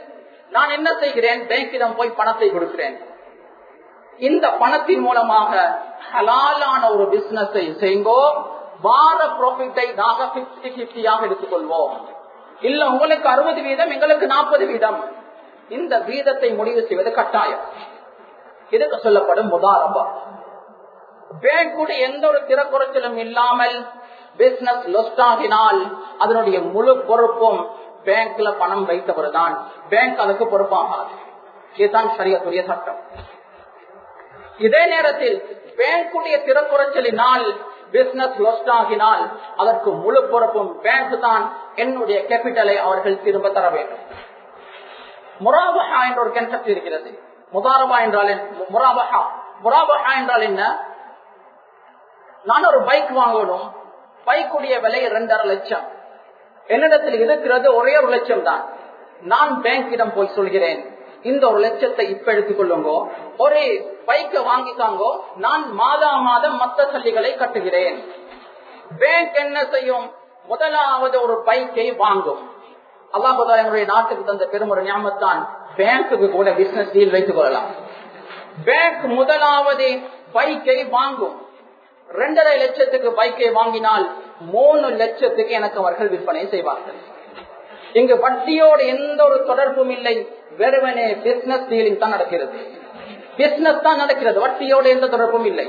நான் என்ன செய்கிறேன், பேங்கிடம் போய் பணத்தை கொடுக்கிறேன். இந்த பணத்தின் மூலமாக ஹலாலான ஒரு பிசினஸை செய்யுங்கோ, வார ப்ராஃபிட்டை நாங்க பிப்டி பிப்டியாக எடுத்துக்கொள்வோம். இல்ல உங்களுக்கு அறுபது வீதம், எங்களுக்கு நாற்பது வீதம். இந்த வீதத்தை முடிவு செய்வது கட்டாயம். இதுக்கு சொல்லப்படும் முதாரபா. பேங்குடைய எந்த ஒரு திறக்குறைச்சலும் இல்லாமல் பிசினஸ் லொஸ்ட் ஆகினால் அதனுடைய முழு பொறுப்பும் பேங்க்ல பணம் வைத்தவர் தான். பேங்க் அதுக்கு பொறுப்பாகாது. இதுதான் ஷரியத்துடைய சட்டம். இதே நேரத்தில் பேங்குடைய திறக்குறைச்சலினால் பிசினஸ் லொஸ்ட் ஆகினால் அதற்கு முழு பொறுப்பும் பேங்க் தான். என்னுடைய கேபிட்டலை அவர்கள் திரும்ப தர வேண்டும். முராபஹா என்ற ஒரு கான்செப்ட் இருக்கிறது. முதாரபா என்றால் முராபஹா முராபஹா என்றால் என்ன? நான் ஒரு பைக் வாங்கணும், பைக்குடைய விலை இரண்டரை லட்சம், என்னிடத்தில் இருக்கிறது ஒரே ஒரு லட்சம் தான். நான் பேங்கிடம் போய் சொல்கிறேன், இந்த ஒரு லட்சத்தை இப்ப எடுத்துக் கொள்ளுங்க, ஒரு பைக்கை வாங்கிக்காங்கோ, நான் மாதா மாதம் மத்த சல்லிகளை கட்டுகிறேன். பேங்க் என்ன செய்யும்? முதலாவது ஒரு பைக்கை வாங்கும். அல்லாஹ் என்னுடைய நாட்டுக்கு தந்த பெருமொரு ஞாபகத்தான். பேங்குக்கு கூட பிசினஸ் டீல் வைத்துக் கொள்ளலாம். பேங்க் முதலாவது பைக்கை வாங்கும். இரண்டரை லட்சத்துக்கு பைக்கை வாங்கினால் மூணு லட்சத்துக்கு எனக்கு அவர்கள் விற்பனை செய்வார்கள். இங்கு வட்டியோடு எந்த ஒரு தொடர்பும் இல்லை, வெறுமனே பிசினஸ் டீலிங் தான் நடக்கிறது. பிசினஸ் தான் நடக்கிறது, வட்டியோடு எந்த தொடர்பும் இல்லை.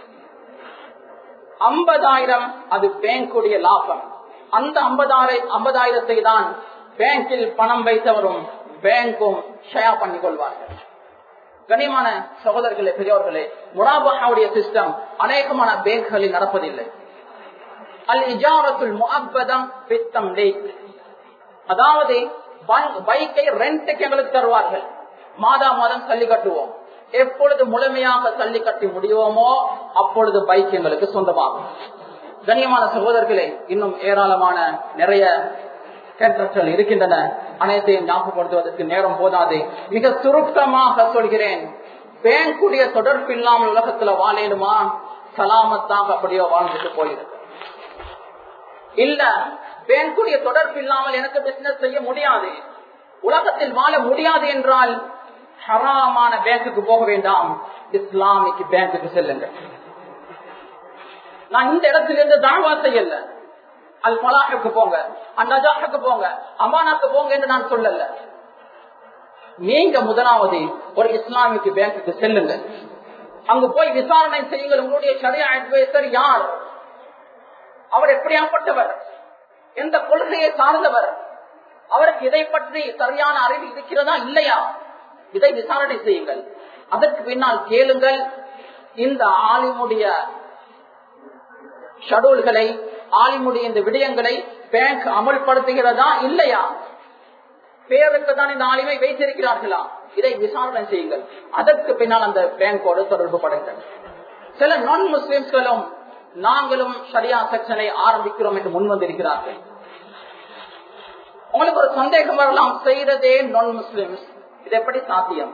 ஐம்பதாயிரம் அது பேங்குடைய லாபம். அந்த ஐம்பதாயிரம் ஐம்பதாயிரத்தை தான் பேங்கில் பணம் வைத்தவரும் பேங்கும் ஷேர் பண்ணிக் கொள்வார்கள். கனிமான சகோதரர்களே, பெரியவர்களே, முராபஹாவுடைய சிஸ்டம் அநேகமான பேங்குகளில் நடப்பதில்லை. அல் இஜாரத்துல் முஅப்பதம் பித்தம்லீக், அதாவது பைக்கை ரெண்டுக்கு எங்களுக்கு தருவார்கள், மாதா மாதம் தள்ளி கட்டுவோம். எப்பொழுது முழுமையாக தள்ளி கட்டி முடியுமோ அப்பொழுது பைக் எங்களுக்கு சொந்தமாகும். கண்ணியமான சகோதரர்களே, இன்னும் ஏராளமான நிறைய கேரக்டர்கள் இருக்கின்றன. அனைத்தையும் ஞாபகப்படுத்துவதற்கு நேரம் போதாது. மிக சுருக்கமாக சொல்கிறேன், பேங்குடைய தொடர்பு இல்லாமல் உலகத்துல வாழேனுமா? சலாமத்தாக அப்படியோ வாழ்ந்துட்டு போயிருக்கு. இல்ல, பேங்குடைய தொடர்பு இல்லாமல் எனக்கு பிசினஸ் செய்ய முடியாது, உலகத்தில் வாழ முடியாது என்றால் ஹராமான பேங்குக்கு போக வேண்டாம், இஸ்லாமிக் பேங்குக்கு செல்லுங்கள். நான் இந்த இடத்திலிருந்து தாவா செய்யல, அல் ஃபலாஹுக்கு போங்க, அல் நஜாஹுக்கு போங்க, அமானாக்கு போங்க என்று நான் சொல்லல. நீங்க முதலாவது ஒரு இஸ்லாமிக் பேங்குக்கு செல்லுங்க. அங்கு போய் விசாரணை செய்யுங்கள். உங்களுடைய ஷரியா அட்வைசர் யார், அவர் எப்படியாப்பட்டவர், எந்த கொள்கையை சார்ந்தவர், அவருக்கு இதை பற்றி சரியான அறிவு இருக்கிறதா இல்லையா, இதை விசாரணை செய்யுங்கள். அதற்கு பின்னால் கேளுங்கள், இந்த ஆலிமுடைய ஷெட்யூல்களை, ஆலிமுடைய இந்த விடயங்களை பேங்க் அமல்படுத்துகிறதா இல்லையா, பேருக்கு தான் இந்த ஆலிமை வைத்திருக்கிறார்களா, இதை விசாரணை செய்யுங்கள். அதற்கு பின்னால் அந்த பேங்கோடு தொடர்பு படுங்கள். சில நான் முஸ்லிம்களும் நாங்களும் ஷரியா செக்ஷனை ஆரம்பிக்கிறோம் என்று முன் வந்திருக்கிறார்கள். உங்களுக்கு ஒரு சந்தேகம் வரலாம், செய்ததே நான் முஸ்லிம்ஸ், இது எப்படி சாத்தியம்?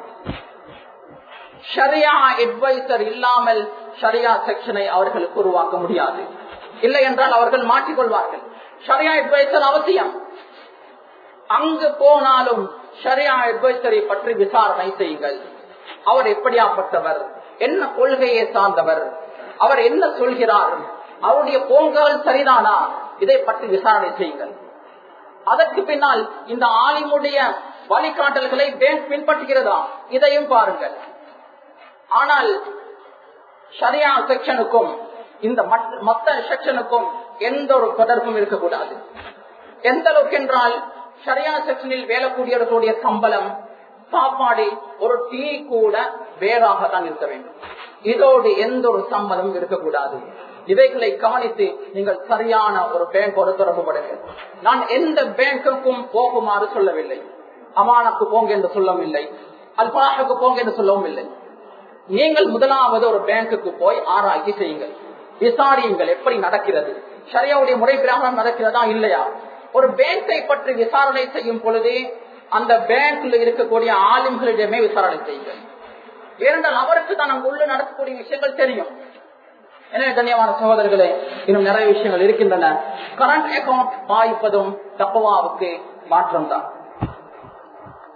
ஷரியா அட்வைசர் இல்லாமல் ஷரியா செக்ஷனை அவர்களுக்கு உருவாக்க முடியாது. இல்லை என்றால் அவர்கள் மாற்றிக்கொள்வார்கள். ஷரியா அட்வைசர் அவசியம். அங்கு போனாலும் ஷரியா அட்வைசரை பற்றி விசாரணை செய்யுங்கள். அவர் எப்படியாப்பட்டவர், என்ன கொள்கையை சார்ந்தவர், அவர் என்ன சொல்கிறார், அவருடைய போங்கள் சரிதானா, இதை பற்றி விசாரணை செய்யுங்கள். அதற்கு பின்னால் இந்த ஆலிமுடைய வழிகாட்டல்களை பேங்க் பின்பற்றுகிறதா, இதையும் பாருங்கள். ஆனால் ஷரியா செக்ஷனுக்கும் இந்த மற்ற செக்ஷனுக்கும் எந்த ஒரு தொடர்பும் இருக்கக்கூடாது. எந்த அளவுக்கு என்றால், ஷரியா செக்ஷனில் வேலை கூடியவர்களுடைய சம்பளம், சாப்பாடு, ஒரு டீ கூட வேறாக தான் இருக்க வேண்டும். இதோடு எந்த ஒரு சம்பளமும் இருக்கக்கூடாது. இவைகளை கவனித்து நீங்கள் சரியான ஒரு பேங்கோடு தொடர்பு பட வேண்டும். நான் எந்த பேங்குக்கும் போகுமாறு சொல்லவில்லை, அமானுக்கு போங்க என்று சொல்லவில்லை, அல் ஃபலாஹுக்கு போங்க என்று சொல்லவும் இல்லை. நீங்கள் முதலாவது ஒரு பேங்குக்கு போய் ஆராய்ச்சி செய்யுங்கள், விசாரியுங்கள் எப்படி நடக்கிறது, ஷரியாவுடைய முறை பிரகாரம் நடக்கிறதா இல்லையா. ஒரு பேங்கை பற்றி விசாரணை செய்யும் பொழுது அந்த பேங்க்ல இருக்கக்கூடிய ஆலிம்களிடமே விசாரணை செய்யுங்கள். ஏனென்றால் அவருக்கு தான் அங்கு உள்ள நடக்கக்கூடிய விஷயங்கள் தெரியும். எனவே கண்ணியமான சகோதரர்களே, இன்னும் நிறைய விஷயங்கள் இருக்கின்றன. கரண்ட் அக்கௌண்ட் பாய்ப்பதும் தக்வாவுக்கு மாற்றம் தான்.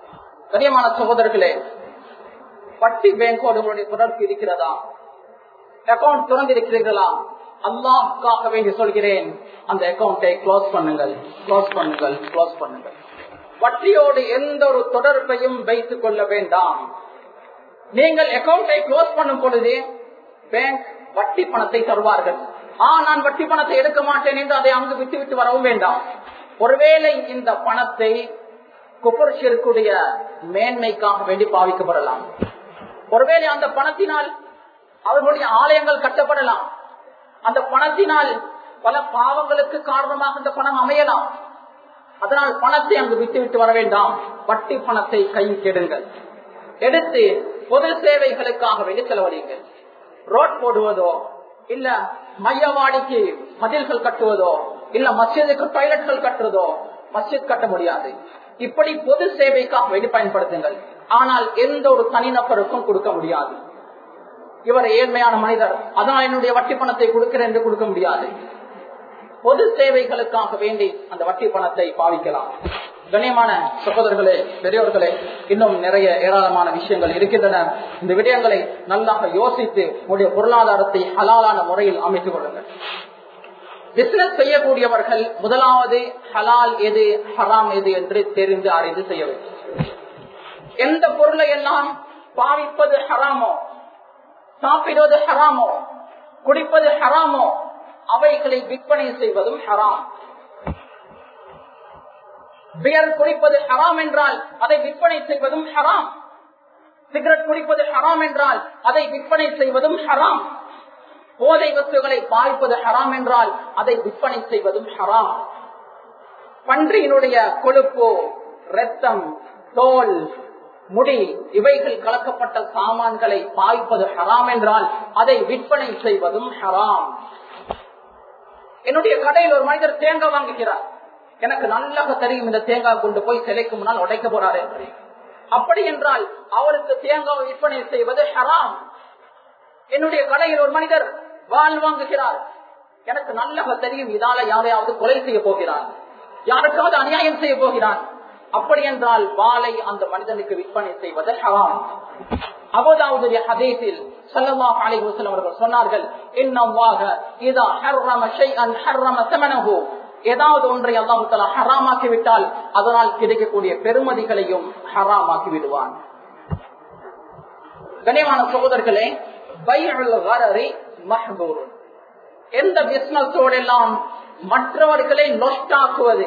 கண்ணியமான சகோதரர்களே, வட்டி பேங்கோடு உங்களுடைய தொடர்பு இருக்கிறதா? அக்கௌண்ட் திறந்திருக்கிறீர்களா? அல்லாஹ்வுக்காக வேண்டி சொல்கிறேன், அந்த அக்கௌண்டை க்ளோஸ் பண்ணுங்கள், க்ளோஸ் பண்ணுங்கள், க்ளோஸ் பண்ணுங்கள். வட்டியோடு எந்த ஒரு தொடர்பையும் வைத்துக் கொள்ள வேண்டாம். நீங்கள் அக்கௌண்டை க்ளோஸ் பண்ணும் பொழுது பேங்க் வட்டி பணத்தை தருவார்கள். ஆ நான் வட்டி பணத்தை எடுக்க மாட்டேன் என்று அதை அங்கு விட்டு விட்டு வரவும் வேண்டாம். ஒருவேளை இந்த பணத்தை குஃபர் ஷிர்க்குடைய மேன்மைக்காக வேண்டி பாவிக்கப்படலாம். ஒருவேளை அந்த பணத்தினால் அவர்களுடைய ஆலயங்கள் கட்டப்படலாம். அந்த பணத்தினால் பல பாவங்களுக்கு காரணமாக இந்த பணம் அமையலாம். அதனால் பணத்தை அங்கு விட்டு விட்டு வர வேண்டாம். வட்டி பணத்தை கையில் கெடுங்கள். எடுத்து பொது சேவைகளுக்காக வேண்டி செலவழிங்கள். ரோட் போடுவதோ, இல்ல மையவாடிக்கு மதில்கள் கட்டுவதோ, இல்ல மஸ்ஜிதுக்கு டாய்லெட்கள் கட்டுவதோ, மஸ்ஜித் கட்ட முடியாது. இப்படி பொது சேவைக்காக வேண்டி பயன்படுத்துங்கள். ஆனால் எந்த ஒரு தனிநபருக்கும் கொடுக்க முடியாது. இவர் ஏழ்மையான மனிதர், அதனால் என்னுடைய வட்டி பணத்தை கொடுக்கிறேன் என்று கொடுக்க முடியாது. பொது சேவைகளுக்காக வேண்டி அந்த வட்டி பணத்தை பாவிக்கலாம். கண்ணியமான சகோதரர்களே, பெரியோர்களே, இன்னும் நிறைய ஏராளமான விஷயங்கள் இருக்கின்றன. இந்த விடயங்களை நல்லாக யோசித்து உங்களுடைய பொருளாதாரத்தை ஹலாலான முறையில் அமைத்துக் கொள்ளுங்கள். பிசினஸ் செய்யக்கூடியவர்கள் முதலாவது ஹலால் எது, ஹராம் எது என்று தெரிந்து அறிந்து செய்ய வேண்டும். எந்த பொருளை எல்லாம் பாவிப்பது ஹராமோ, சாப்பிடுவது ஹராமோ, குடிப்பது ஹராமோ, அவைகளை விற்பனை செய்வதும் ஹராம். பியர் குடிப்பது ஹராம் என்றால் அதை விற்பனை செய்வதும் ஹராம். சிகரெட் குடிப்பது ஹராம் என்றால் அதை விற்பனை செய்வதும் ஹராம். போதை வஸ்துகளை பாய்ப்பது ஹராம் என்றால் அதை விற்பனை செய்வதும் ஹராம். பன்றியினுடைய கொழுப்பு, இரத்தம், தோல், முடி இவைகள் கலக்கப்பட்ட சாமான்களை பாய்ப்பது ஹராம் என்றால் அதை விற்பனை செய்வதும் ஹராம். என்னுடைய கடையில் ஒரு மனிதர் தேங்காய் வாங்குகிறார். எனக்கு நல்லாக தெரியும் இந்த தேங்காய் கொண்டு போய் சிலைக்கு முன்னால் உடைக்க போறாரு. அப்படி என்றால் அவருக்கு தேங்காய் விற்பனை செய்வது ஹராம். என்னுடைய கடையில் ஒரு மனிதர் வாள் வாங்குகிறார். எனக்கு நல்லாக தெரியும் இதால யாரையாவது கொலை செய்ய போகிறார், யாருக்காவது அநியாயம் செய்ய போகிறார். அப்படி என்றால் வாளை அந்த மனிதனுக்கு விற்பனை செய்வது ஹராம். அபூதாவுடைய ஹதீஸில் ஸல்லல்லாஹு அலைஹி வஸல்லம் அவர்கள் சொன்னார்கள், இன்னல்லாஹ இதா ஹர்ரம ஷைஅன் ஹர்ரம ஸமனஹு, ஏதாவது ஒன்றை அல்லாஹ் தஆலா ஹராமாக்கி விட்டால் அதனால் கிடைக்கக்கூடிய பெருமதிகளையும் ஹராமாக்கி விடுவான். கண்ணியமான சகோதரர்களே, பைஉல் கரரி மஹ்தூர். எந்த பிசினஸோட எல்லாம் மற்றவர்களை நஷ்டாக்குவது,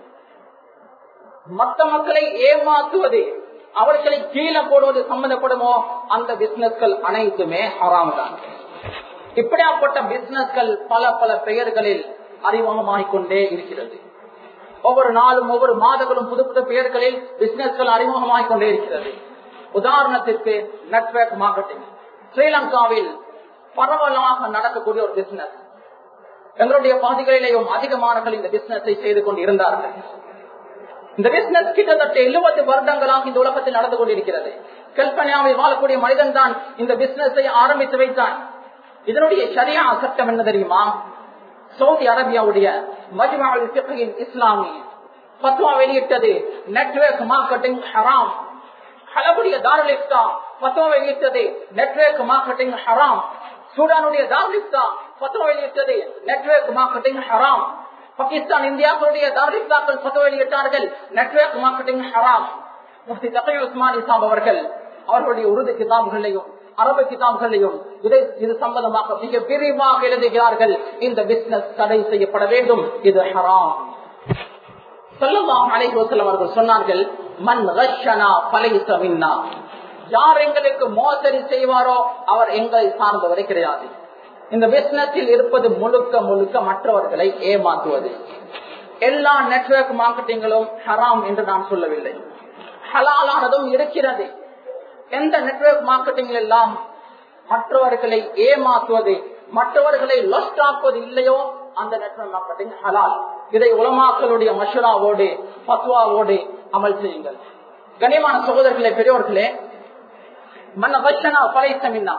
மற்ற மக்களை ஏமாற்றுவது, அவர்களை கீழே போடுவது சம்பந்தப்படுமோ அந்த பிசினஸ்கள் அனைத்துமே ஹராம் தான். இப்படியாப்பட்ட பிசினஸ்கள் பல பல பெயர்களில் அறிமுகமாகிக் கொண்டே இருக்கிறது. ஒவ்வொரு நாளும் ஒவ்வொரு மாதங்களும் புது புது பெயர்களில் பிசினஸ்கள் அறிமுகமாகிக் கொண்டே இருக்கிறது. உதாரணத்திற்கு நெட்வொர்க் மார்க்கெட்டிங் ஸ்ரீலங்காவில் பரவலாக நடக்கக்கூடிய ஒரு பிசினஸ். எங்களுடைய பகுதிகளிலேயும் அதிகமானவர்கள் இந்த பிசினஸை செய்து கொண்டு இருந்தார்கள். இந்த பிசினஸ் கிட்டத்தட்ட எழுபது வருடங்களாக இந்த உலகத்தில் நடந்து கொண்டிருக்கிறது. கல்பனியாவில் வாழக்கூடிய மனிதன் தான் இந்த பிசினஸை ஆரம்பித்து வைத்தான். இதனுடைய ஷரியா சட்டம் என்ன தெரியுமா? சவுதி அரேபியாவுடைய மஜ்மஉல் ஃபிக்ஹின் இஸ்லாமி ஃபத்வா வெளியிட்டது, நெட்வொர்க் மார்க்கெட்டிங் ஹராம். ஹலபுடைய தாருல் இஃப்தா ஃபத்வா வெளியிட்டது, நெட்வொர்க் மார்க்கெட்டிங் ஹராம். சூடானுடைய தாருல் இஃப்தா ஃபத்வா வெளியிட்டது, நெட்வொர்க் மார்க்கெட்டிங் ஹராம். பாகிஸ்தான், இந்தியாவுடைய தாருல் இஃப்தாக்கள் ஃபத்வா வெளியிட்டார்கள், நெட்வொர்க் மார்க்கெட்டிங் ஹராம். முஃப்தி தகி உஸ்மானி சாப் அவர்கள் அவர்களுடைய உருது கிதாபுகளையும் அரபு கிதாபுகளையும் இதை இது சம்பந்தமாக மிக விரிவாக எழுதுகிறார்கள். இந்த பிசினஸ் தடை செய்யப்பட வேண்டும், இது ஹராம். ஸல்லல்லாஹு அலைஹி வஸல்லம் அவர்கள் சொன்னார்கள், மன் கஷனா ஃபலைஸ மின்னா, யார் எங்களுக்கு மோசடி செய்வாரோ அவர் எங்களை சார்ந்தவரை கிடையாது. இந்த பிசினஸில் இருப்பது முழுக்க முழுக்க மற்றவர்களை ஏமாற்றுவது. எல்லா நெட்வொர்க் மார்க்கெட்டிங்களும் ஹராம் என்று நான் சொல்லவில்லை, ஹலாலானதும் இருக்கிறது. எந்த நெட்வொர்க் மார்க்கெட்டிங் எல்லாம் மற்றவர்களை ஏமாற்றுவது, மற்றவர்களை லொஸ்ட் ஆக்குவது இல்லையோ அந்த நெட்வொர்க் மார்க்கெட்டிங் ஹலால். இதை உலமாக்களுடைய மஷூராவோடு ஃபத்வாவோடு அமல் செய்யுங்கள். கண்ணியமான சகோதரர்களே, பெரியோர்களே, மன்ன வச்சனா ஃபலைஸ மின்னா,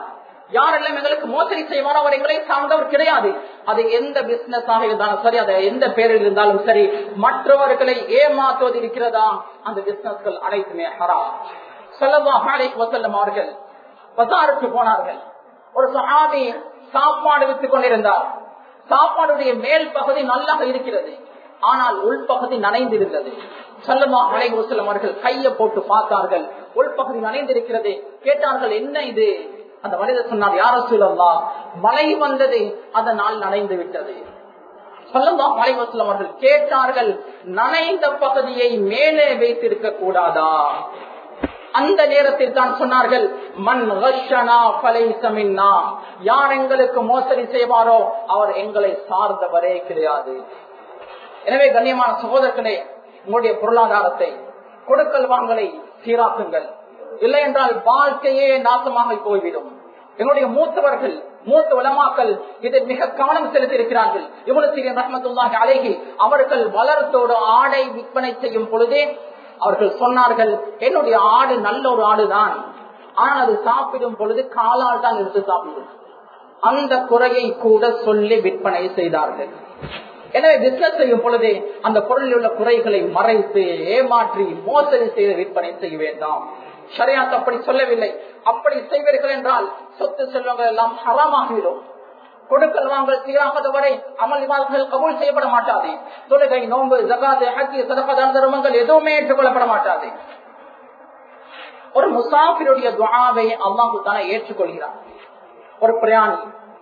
யாரெல்லாம் எங்களுக்கு மோசடி செய்வாரோ அவர் எங்களை சார்ந்தவர் கிடையாது. அது எந்த பிசினஸ் ஆக இருந்தாலும் சரி, அது எந்த பேரில் இருந்தாலும் சரி, மற்றவர்களை ஏமாற்றுவது இருக்கிறதா அந்த பிசினஸ்கள் அனைத்துமே ஹராம். ஸல்லல்லாஹு அலைஹி வஸல்லம் அவர்கள் பஜாருக்கு போனார்கள். ஒரு சஹாபி சாப்பாடு வித்துக் கொண்டிருந்தார். சாப்பாடுடைய மேல் பகுதி நல்லாக இருக்கிறது, ஆனால் உள்பகுதி நனைந்திருந்தது. ஸல்லல்லாஹு அலைஹி வஸல்லம் அவர்கள் கையை போட்டு பார்த்தார்கள், உள்பகுதி நனைந்திருக்கிறது. கேட்டார்கள், என்ன இது? அந்த மனிதர் சொன்னார், யா ரசூலல்லாஹ், மழை வந்தது, அதனால் நனைந்து விட்டது. ஸல்லல்லாஹு அலைஹி வஸல்லம் அவர்கள் கேட்டார்கள், நனைந்த பகுதியை மேலே வைத்திருக்க கூடாதா? அந்த நேரத்தில் தான் சொன்னார்கள், மன் கஷனா ஃபலைஸ மின்னா, யார் எங்களுக்கு மோசடி செய்வாரோ அவர் எங்களை சார்ந்தவரே கிடையாது. எனவே கண்ணியமான சகோதரர்களே, உங்களுடைய பொருளாதாரத்தை, கொடுக்கல் வாங்கலை சீராக்குங்கள். இல்லை என்றால் வாழ்க்கையே நாசமாக போய்விடும். எங்களுடைய மூத்தவர்கள், மூத்த உலமாக்கள் இதில் மிக கவனம் செலுத்தி இருக்கிறார்கள். இப்னு சீரின் ரஹ்மத்துல்லாஹி அலைஹி அவர்கள் வளர்த்தோடு ஆடை விற்பனை செய்யும் பொழுதே அவர்கள் சொன்னார்கள், என்னுடைய ஆடு நல்ல ஒரு ஆடுதான், ஆனால் அது சாப்பிடும் பொழுது காலால் தான் எடுத்து சாப்பிடும். அந்த குறையை கூட சொல்லி விற்பனை செய்தார்கள். எனவே பிசினஸ் செய்யும் பொழுதே அந்த பொருளில் உள்ள குறைகளை மறைத்து ஏமாற்றி மோசடி செய்து விற்பனை செய்ய வேண்டாம். ஷரியாத் அப்படி சொல்லவில்லை. அப்படி செய்வீர்கள் என்றால் சொத்து செல்வங்கள் எல்லாம் ஹராமாகிவிடும். கொடுக்கல் வாங்கல் சீராகாத வரை அமல் இபாதத்துகள் கபூல் செய்யப்பட மாட்டாது. தொழுகை, நோன்பு, ஜகாத், ஹஜ், சதகா, தான தர்மங்கள் எதுவுமே ஏற்றுக்கொள்ளப்பட மாட்டாது. ஒரு முசாஃபிருடைய துஆவை அல்லாஹ் தஆலா ஏற்றுக்கொள்கிறார். ஒரு பிரயாணி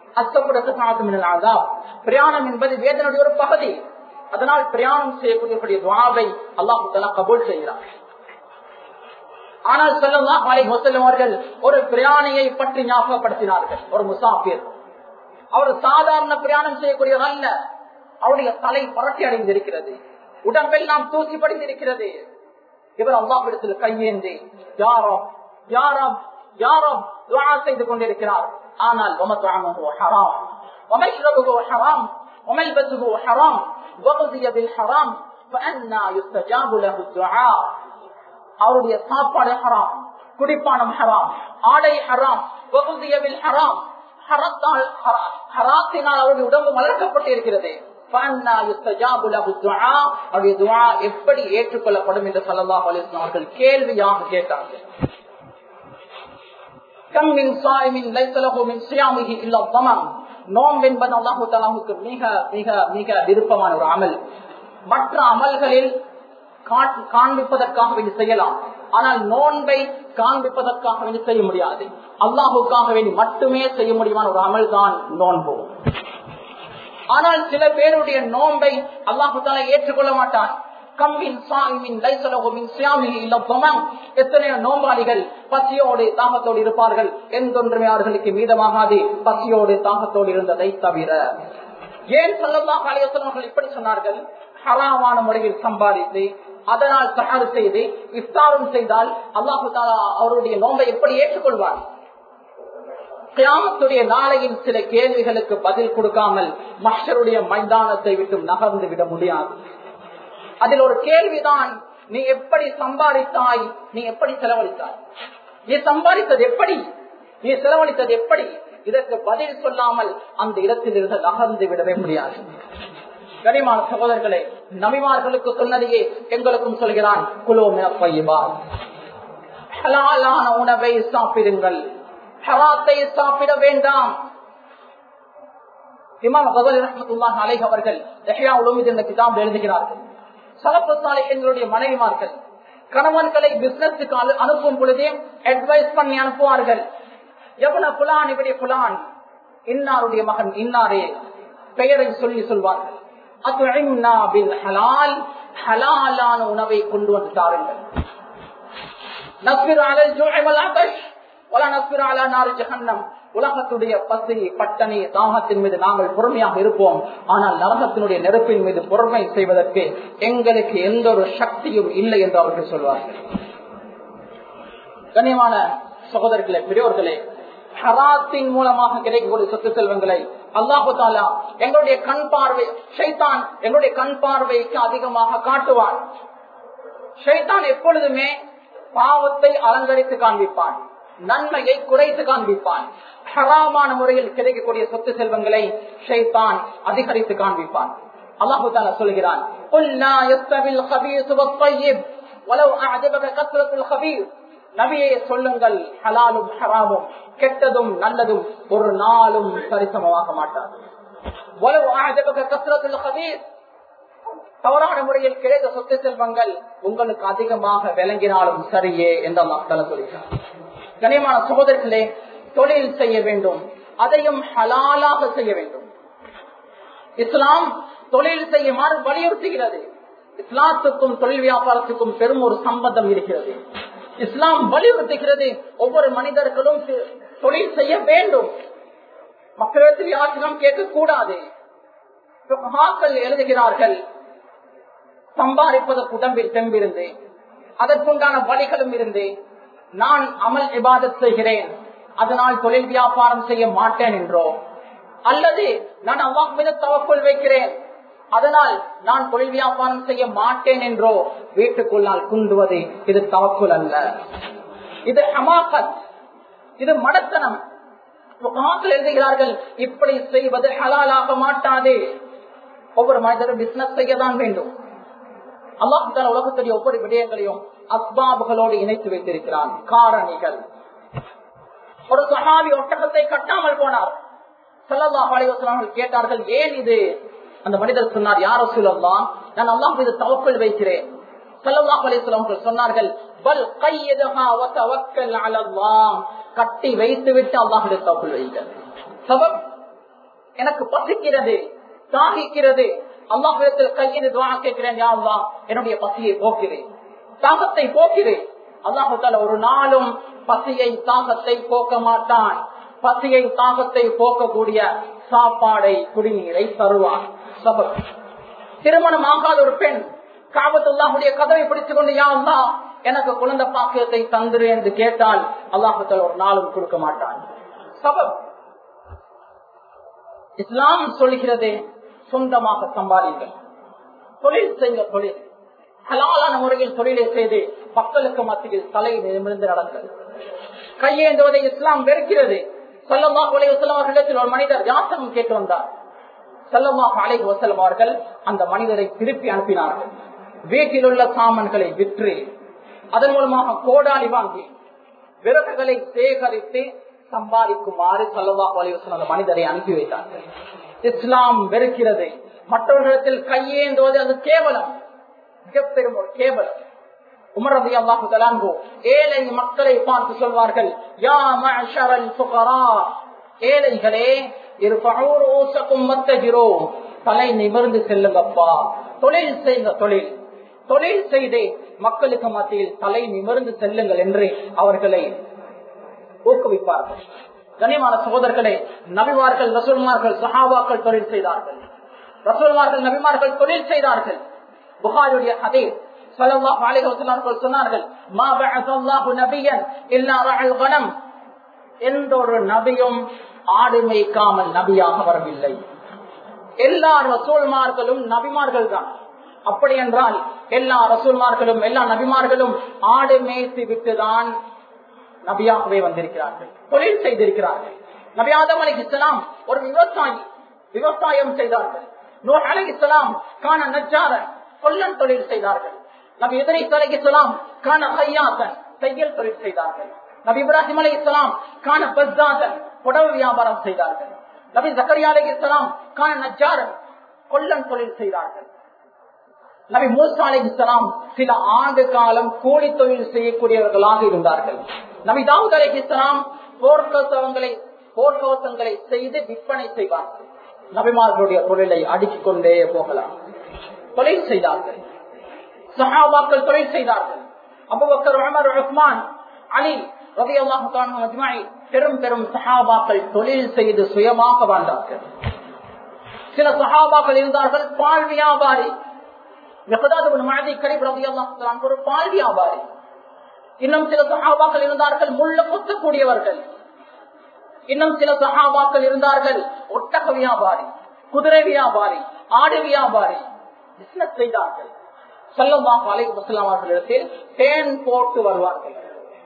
பிரயாணம் என்பது வேதனுடைய ஒரு பகுதி, அதனால் பிரயாணம் செய்யக்கூடிய துஆவை அல்லாஹ் தஆலா கபூல் செய்கிறார். ஆனால் ஸல்லல்லாஹு அலைஹி வஸல்லம் அவர்கள் ஒரு பிரயாணியை பற்றி ஞாபகப்படுத்தினார்கள். ஒரு முசாஃபிர், அவர் சாதாரண பிரயாணம் செய்யக்கூடியவர் அல்ல. அவருடைய தலை பரட்டி அடைந்திருக்கிறது, உடம்பெல்லாம் தூசி படிந்திருக்கிறது. இவர் அல்லாஹ்விடத்தில் கையேந்தி யாரோ யாரோ யாரோ துஆ செய்து கொண்டிருக்கிறார். ஆனால் வமத்அமுஹு ஹராம் வமஷ்ரபுஹு ஹராம் வமல்பசுஹு ஹராம் வகுதிய பில் ஹராம் ஃபஅன்னா யுஸ்தஜாபு லஹு துஆ. அவருடைய சாப்பாடு ஹராம், குடிப்பானம் ஹராம், ஆடை ஹராம், வகுதிய பில் ஹராம், ஹரத்தால் ஹராத்தினால் அவருடைய உடம்பு மலர்க்கப்பட்டு இருக்கிறது. எப்படி ஏற்றுக்கொள்ளப்படும் என்று ஸல்லல்லாஹு அலைஹி வஸல்லம் அவர்கள் கேள்வியாக கேட்டார்கள். நோன்பு என்பது அல்லாஹ் தஆலாவுக்கு மிக மிக மிக விருப்பமான ஒரு அமல். மற்ற அமல்களில் காண்பிப்பதற்காக வேண்டி செய்யலாம், ஆனால் நோன்பை காண்பிப்பதற்காக வேண்டி செய்ய முடியாது. அல்லாஹுக்காக வேண்டி மட்டுமே செய்ய முடியுமான ஒரு அமல் தான் நோன்பு. ஆனால் சில பேருடைய நோன்பை அல்லாஹு தஆலா ஏற்றுக்கொள்ள மாட்டான். எத்தனையோ நோம்பாளிகள் பசியோடு தாகத்தோடு இருப்பார்கள், எந்தொன்றுமே அவர்களுக்கு மீதமாகாது பசியோடு தாகத்தோடு இருந்ததை தவிர. ஏன் ஸல்லல்லாஹு அலைஹி வஸல்லம் அவர்கள் இப்படி சொன்னார்கள்? ஹராமான முறையில் சம்பாதித்து அதனால் சஹர் செய்து இஃப்தாரும் செய்தால் அல்லாஹு தஆலா அவருடைய நோன்பை எப்படி ஏற்றுக்கொள்வார்? கியாமத்துடைய நாளையின் சில கேள்விகளுக்கு பதில் கொடுக்காமல் மஹ்ஷருடைய மைதானத்தை விட்டு நகர்ந்து விட முடியாது. அதில் ஒரு கேள்விதான், நீ எப்படி சம்பாதித்தாய், நீ எப்படி செலவழித்தாய், நீ சம்பாதித்தது எப்படி, நீ செலவழித்தது எப்படி? இதற்கு பதில் சொல்லாமல் அந்த இடத்தில் இருந்து நகர்ந்து விடவே முடியாது. கனிமான சகோதரர்களே, நபிமார்களுக்கு சொன்னதையே எங்களுக்கும் சொல்கிறான், குலூ மினத் த்வையிபாத், ஹலாலான உணவை சாப்பிடுங்கள், ஹராத்தை சாப்பிட வேண்டாம். இமாம் கஸாலி ரஹ்மத்துல்லாஹி அலைஹி அவர்கள் இஹ்யா உலூமுதீன் என்ற கிதாபில் எழுதுகிறார்கள், ஸலஃபு ஸாலிஹீன்களுடைய மனைவிமார்கள் கணவன்களை பிசினஸுக்கு அனுப்பும் பொழுதே அட்வைஸ் பண்ணி அனுப்புவார்கள். எவன புலான் இப்படி புலான், இன்னாருடைய மகன் இன்னாரே பெயரை சொல்லி சொல்வார்கள். அத்இம்னா பில் ஹலால், ஹலாலான உணவை கொண்டு வந்து தாருங்கள். நஸ்பிர் அலல் ஜூஇ வல் அதஷ் வலா நஸ்பிர் அலா நார் ஜஹன்னம். உலகத்துடைய பசி, பட்டணி, தாகத்தின் மீது நாங்கள் பொறுமையாக இருப்போம், ஆனால் நரகத்தினுடைய நெருப்பின் மீது பொறுமை செய்வதற்கு எங்களுக்கு எந்த ஒரு சக்தியும் இல்லை என்று அவர்கள் சொல்வார்கள். கண்ணியமான சகோதரர்களே, பெரியோர்களே, ஹராத்தின் மூலமாக கிடைக்கக்கூடிய சொத்து செல்வங்களை அல்லாஹு தஆலா எங்களுடைய கண் பார்வை, ஷைத்தான் எங்களுடைய கண் பார்வைக்கு அதிகமாக காட்டுவான். ஷைத்தான் எப்பொழுதுமே பாவத்தை அலங்கரித்து காண்பிப்பான். நன்மையை குறைத்து காண்பிப்பான். ஹராமான முறையில் கிடைக்கக்கூடிய சொத்து செல்வங்களை ஷைத்தான் அதிகரித்து காண்பிப்பான். அல்லாஹு தஆலா சொல்கிறான், குல் லா யஸ்தவில் கபீஸ் வத்-தய்யிப் வலவ் அஅஜபக கத்ரத்துல் கபீஸ். நபியே சொல்லுங்கள், ஹலாலும் ஹராமும் கெட்டதும் நல்லதும் ஒரு நாளும் சரிசமமாக மாட்டாது. வலவ் அஅஜபக கத்ரத்துல் கபீஸ், தவறான முறையில் கிடைத்த சொத்து செல்வங்கள் உங்களுக்கு அதிகமாக விளங்கினாலும் சரியே என்று அல்லாஹ் தஆலா சொல்கிறார். கனிமான சகோதரர்களே, தொழில் செய்ய வேண்டும், அதையும் ஹலாலாக செய்ய வேண்டும். இஸ்லாம் தொழில் செய்யுமாறு வலியுறுத்துகிறது. இஸ்லாத்துக்கும் தொழில் வியாபாரத்துக்கும் பெரும் ஒரு சம்பந்தம் இருக்கிறது. இஸ்லாம் வலியுறுத்துகிறது, ஒவ்வொரு மனிதர்களும் தொழில் செய்ய வேண்டும். மக்களிடத்தில் யாருக்கும் கேட்கக்கூடாது. எழுதுகிறார்கள், சம்பாதிப்பதற்கு உடம்பில் தெம்பிருந்து அதற்குண்டான வழிகளும் இருந்து நான் அமல் இபாதத் செய்கிறேன், அதனால் தொழில் வியாபாரம் செய்ய மாட்டேன் என்றோ, அல்லது நான் அல்லாஹ் மீது தவக்குள் வைக்கிறேன், அதனால் நான் தொழில் வியாபாரம் செய்ய மாட்டேன் என்றோ வீட்டுக்குள்ளால் குந்துவது இது தவக்குல் அல்ல, இது ஹமாகத், இது மடத்தனம். எழுதுகிறார்கள், இப்படி செய்வது ஹலாலாக மாட்டாது. ஒவ்வொரு மனிதரும் பிசினஸ் செய்யதான் வேண்டும். அல்லாஹ் தஆலா உலகத்துடைய ஒவ்வொரு விடயங்களையும் அஸ்பாபுகளோடு இணைத்து வைத்திருக்கிறான், காரணிகள். ஒரு சஹாபி ஒட்டகத்தை கட்டாமல் போனார். ஸல்லல்லாஹு அலைஹி வஸல்லம் கேட்டார்கள், ஏன் இது? அந்த மனிதர் சொன்னார், யா ரசூலல்லாஹ், நான் அல்லாஹ் மீது தவக்குல் வைக்கிறேன். ஸல்லல்லாஹு அலைஹி வஸல்லம் சொன்னார்கள், பல் கையதஹா வ தவக்கல் அலல்லாஹ், கட்டி வைத்து விட்டு அல்லாஹ் மீது தவக்குல் வைங்கள். சபப், எனக்கு பசிக்கிறது, தாகிக்கிறது, அல்லாஹ்விடத்தில் கையிட்டு துஆ கேட்கிறேன், யா அல்லாஹ் என்னுடைய பசியை போக்கிறேன், தாகத்தை போக்கிறேன். அல்லாஹ் தஆலா ஒரு நாளும் பசியை தாகத்தை போக்க மாட்டான். பசியை தாகத்தை போக்கக்கூடிய சாப்பாடை குடிநீரை தருவான். சபப், திருமணம் ஆகாத ஒரு பெண் காபத்துல்லாஹுடைய கதவை பிடித்துக் கொண்டு, யா அல்லாஹ் எனக்கு குழந்தை பாக்கியத்தை தந்துரு என்று கேட்டால் அல்லாஹ் தஆலா ஒரு நாளும் கொடுக்க மாட்டான். சபப், இஸ்லாம் சொல்கிறது, சொந்தமாக சம்பாதிங்கள், தொழில் செய்ய, தொழில் ஹலாலான முறையில் தொழிலை செய்து மக்களுக்கு மத்தியில் தலை நிமிர்ந்து நடந்தது. கையேந்துவதை இஸ்லாம் வெறுக்கிறது. ஸல்லல்லாஹு அலைஹி வஸல்லம் அவர்களிடத்தில் ஒரு மனிதர் யாசகம் கேட்டு வந்தார். ஸல்லல்லாஹு அலைஹி வஸல்லம் அவர்கள் அந்த மனிதரை திருப்பி அனுப்பினார்கள். வீட்டில் உள்ள சாமான்களை விற்று அதன் மூலமாக கோடாலி வாங்கி விறகுகளை சேகரித்து சம்பாதிக்குமாறு ஸல்லல்லாஹு அலைஹி வஸல்லம் அந்த மனிதரை அனுப்பி வைத்தார்கள். இஸ்லாம் வெறுக்கிறது. மற்றவர்களிடத்தில் கையேந்துவது அது கேவலம், மிகப்பெரும் ஒரு கேவலம். உமர் ரலியல்லாஹு தஆலா அன்ஹு ஏழை மக்களை பார்த்து சொல்வார்கள், யா மஅஷரல் ஃபுகரா, ஏழைகளே, இர்ஃபஉ ரூஸக்கும் வத்தஜிரு, தலை நிமிர்ந்து செல்லுங்கப்பா, தொழில் செய்யுங்க, தொழில் தொழில் செய்து மக்களுக்கு மத்தியில் தலை நிமிர்ந்து செல்லுங்கள் என்று அவர்களை ஊக்குவிப்பார்கள். கனிமான சகோதரர்களே, நபிமார்கள், ரசூல்மார்கள், சஹாபாக்கள் தொழில் செய்தார்கள். ரசூல்மார்கள், நபிமார்கள் தொழில் செய்தார்கள். புகாரியுடைய ஹதீஸ், ஸல்லல்லாஹு அலைஹி வஸல்லம் சொன்னார்கள், மா பஅஸல்லாஹு நபியன் இல்லா ரஅல் கனம், எந்த ஒரு நபியும் ஆடு மேய்க்காமல் நபியாக வரவில்லை. எல்லா ரசூல்மார்களும் நபிமார்கள் தான். அப்படி என்றால் எல்லா ரசூல்மார்களும் எல்லா நபிமார்களும் ஆடு மேய்த்து விட்டுதான் நபியாகவே வந்திருக்கிறார்கள், தொழில் செய்திருக்கிறார்கள். நபி ஆதம் அலைஹிஸ்ஸலாம் ஒரு விவசாயி, விவசாயம் செய்தார்கள். நூஹ் அலைஹிஸ்ஸலாம் கான நஜ்ஜாரன், கொல்லன் தொழில் செய்தார்கள். நபி இத்ரீஸ் அலைஹிஸ்ஸலாம் கான ஹய்யாத்தன், தையல் தொழில் செய்தார்கள். நபி இப்ராஹிம் அலைஹிஸ்ஸலாம் கான பஸ்ஸாதன், புடவை வியாபாரம் செய்தார்கள். நபி ஜக்கரியா அலைஹிஸ்ஸலாம் கான நஜ்ஜாரன், கொல்லன் தொழில் செய்தார்கள். நபி மூசா அலைஹிஸ்ஸலாம் சில ஆண்டு காலம் கூலி தொழில் செய்யக்கூடியவர்களாக இருந்தார்கள். நபி தாவூத் அலைஹிஸ்ஸலாம் போர்க்கவசங்களை போர்க்கவசங்களை செய்து விற்பனை செய்வார்கள். நபிமார்களுடைய தொழிலை அடுக்கிக் கொண்டே போகலாம். தொழில் செய்தார்கள். சஹாபாக்கள் தொழில் செய்தார்கள். அபூபக்கர், உமர், உஸ்மான், அலி ரலியல்லாஹு தஆலா அஜ்மஈன், பெரும் பெரும் சஹாபாக்கள் தொழில் செய்து சுயமாக வாழ்ந்தார்கள். சில சஹாபாக்கள் இருந்தார்கள் பால் வியாபாரி. மிக்தாத் இப்னு மஅதி கரீப் ரலியல்லாஹு தஆலா ஒரு பால் வியாபாரி. இன்னும் சில சஹாபாக்கள் இருந்தார்கள் முள்ள குத்தக்கூடியவர்கள். இன்னும் சில சஹாபாக்கள் இருந்தார்கள் ஒட்டக வியாபாரி, குதிரை வியாபாரி, ஆடு வியாபாரி. பிசினஸ் செய்தார்கள். ஸல்லல்லாஹு அலைஹி வஸல்லம் அவர்களிடத்தில் தேன் போட்டு வருவார்கள்.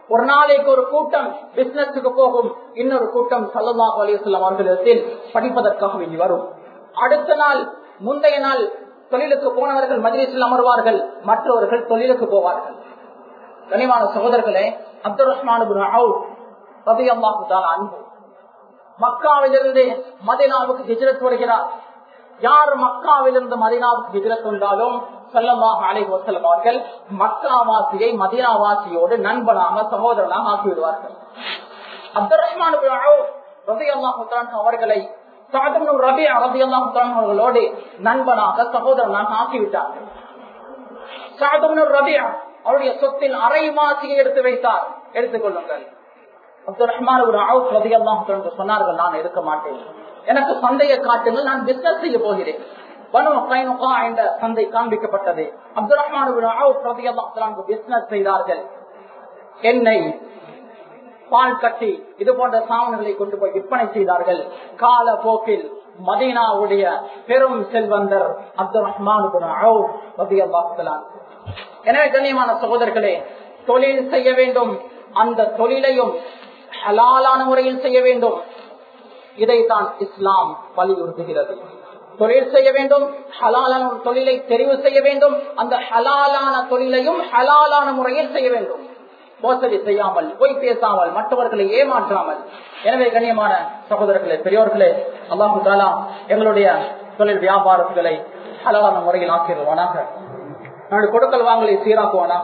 ஒரு நாளைக்கு ஒரு கூட்டம் பிசினஸுக்கு போகும், இன்னொரு கூட்டம் ஸல்லல்லாஹு அலைஹி வஸல்லம் அவர்களிடத்தில் படிப்பதற்காக வேண்டி வரும். அடுத்த நாள் முந்தைய நாள் தொழிலுக்கு போனவர்கள் மஜ்லிஸில் அமர்வார்கள், மற்றவர்கள் தொழிலுக்கு போவார்கள். கனிவான சகோதரர்களே, அப்துர் ரஹ்மான் இப்னு அவுஃப் ரலியல்லாஹு தஆலா அன்ஹு மக்காவிலிருந்து மதீனாவுக்கு ஹிஜ்ரத் வருகிறார். யார் மக்காவிலிருந்து மதீனாவுக்கு ஹிஜ்ரத் வந்தாலும் ஸல்லல்லாஹு அலைஹி வஸல்லம் அவர்கள் மக்காவாசியை மதீனாவாசியோடு நண்பனாக சகோதரனாக ஆக்கிவிடுவார்கள். அப்துர் ரஹ்மான் இப்னு அவுஃப் ரலியல்லாஹு தஆலா அவர்களை சஅத் இப்னு ரபீஅ ரலியல்லாஹு தஆலா அவர்களோடு நண்பனாக சகோதரனாக ஆக்கிவிட்டார்கள். சஅத் இப்னு ரபீஅ அவருடைய சொத்தில் அரை மாசியை எடுத்து வைத்தார். எடுத்துக்கொள்ளுங்கள். அப்துர் ரஹ்மான் இப்னு அவுஃப் ரலியல்லாஹு தஆலா சொன்னார்கள், நான் இருக்க மாட்டேன், எனக்கு சந்தையை காட்டுங்கள், நான் பிசினஸ் செய்ய போகிறேன். பனு கைனுகா என்ற சந்தை காண்பிக்கப்பட்டது. அப்துர் ரஹ்மான் இப்னு அவுஃப் ரலியல்லாஹு தஆலா பிசினஸ் செய்தார்கள். எண்ணெய், பால் கட்டி, இது போன்ற சாமான்களை கொண்டு போய் விற்பனை செய்தார்கள். கால போக்கில் மதீனாவுடைய பெரும் செல்வந்தர் அப்துர் ரஹ்மான் இப்னு அவுஃப் ரலியல்லாஹு தஆலா. எனவே கண்ணியமான சகோதரர்களே, தொழில் செய்ய வேண்டும், அந்த தொழிலையும் ஹலாலான முறையில் செய்ய வேண்டும். இதைத்தான் இஸ்லாம் வலியுறுத்துகிறது. தொழில் செய்ய வேண்டும், ஹலாலான தொழிலை தெரிவு செய்ய வேண்டும், அந்த ஹலாலான தொழிலையும் ஹலாலான முறையில் செய்ய வேண்டும். மோசடி செய்யாமல், பொய் பேசாமல், மற்றவர்களை ஏமாற்றாமல். எனவே கண்ணியமான சகோதரர்களே, பெரியோர்களே, அல்லாஹு தஆலா எங்களுடைய தொழில் வியாபாரங்களை ஹலாலான முறையில் ஆக்கிடுவானாக. நம்முடைய கொடுக்கல் வாங்கலை சீராக்குவானாக.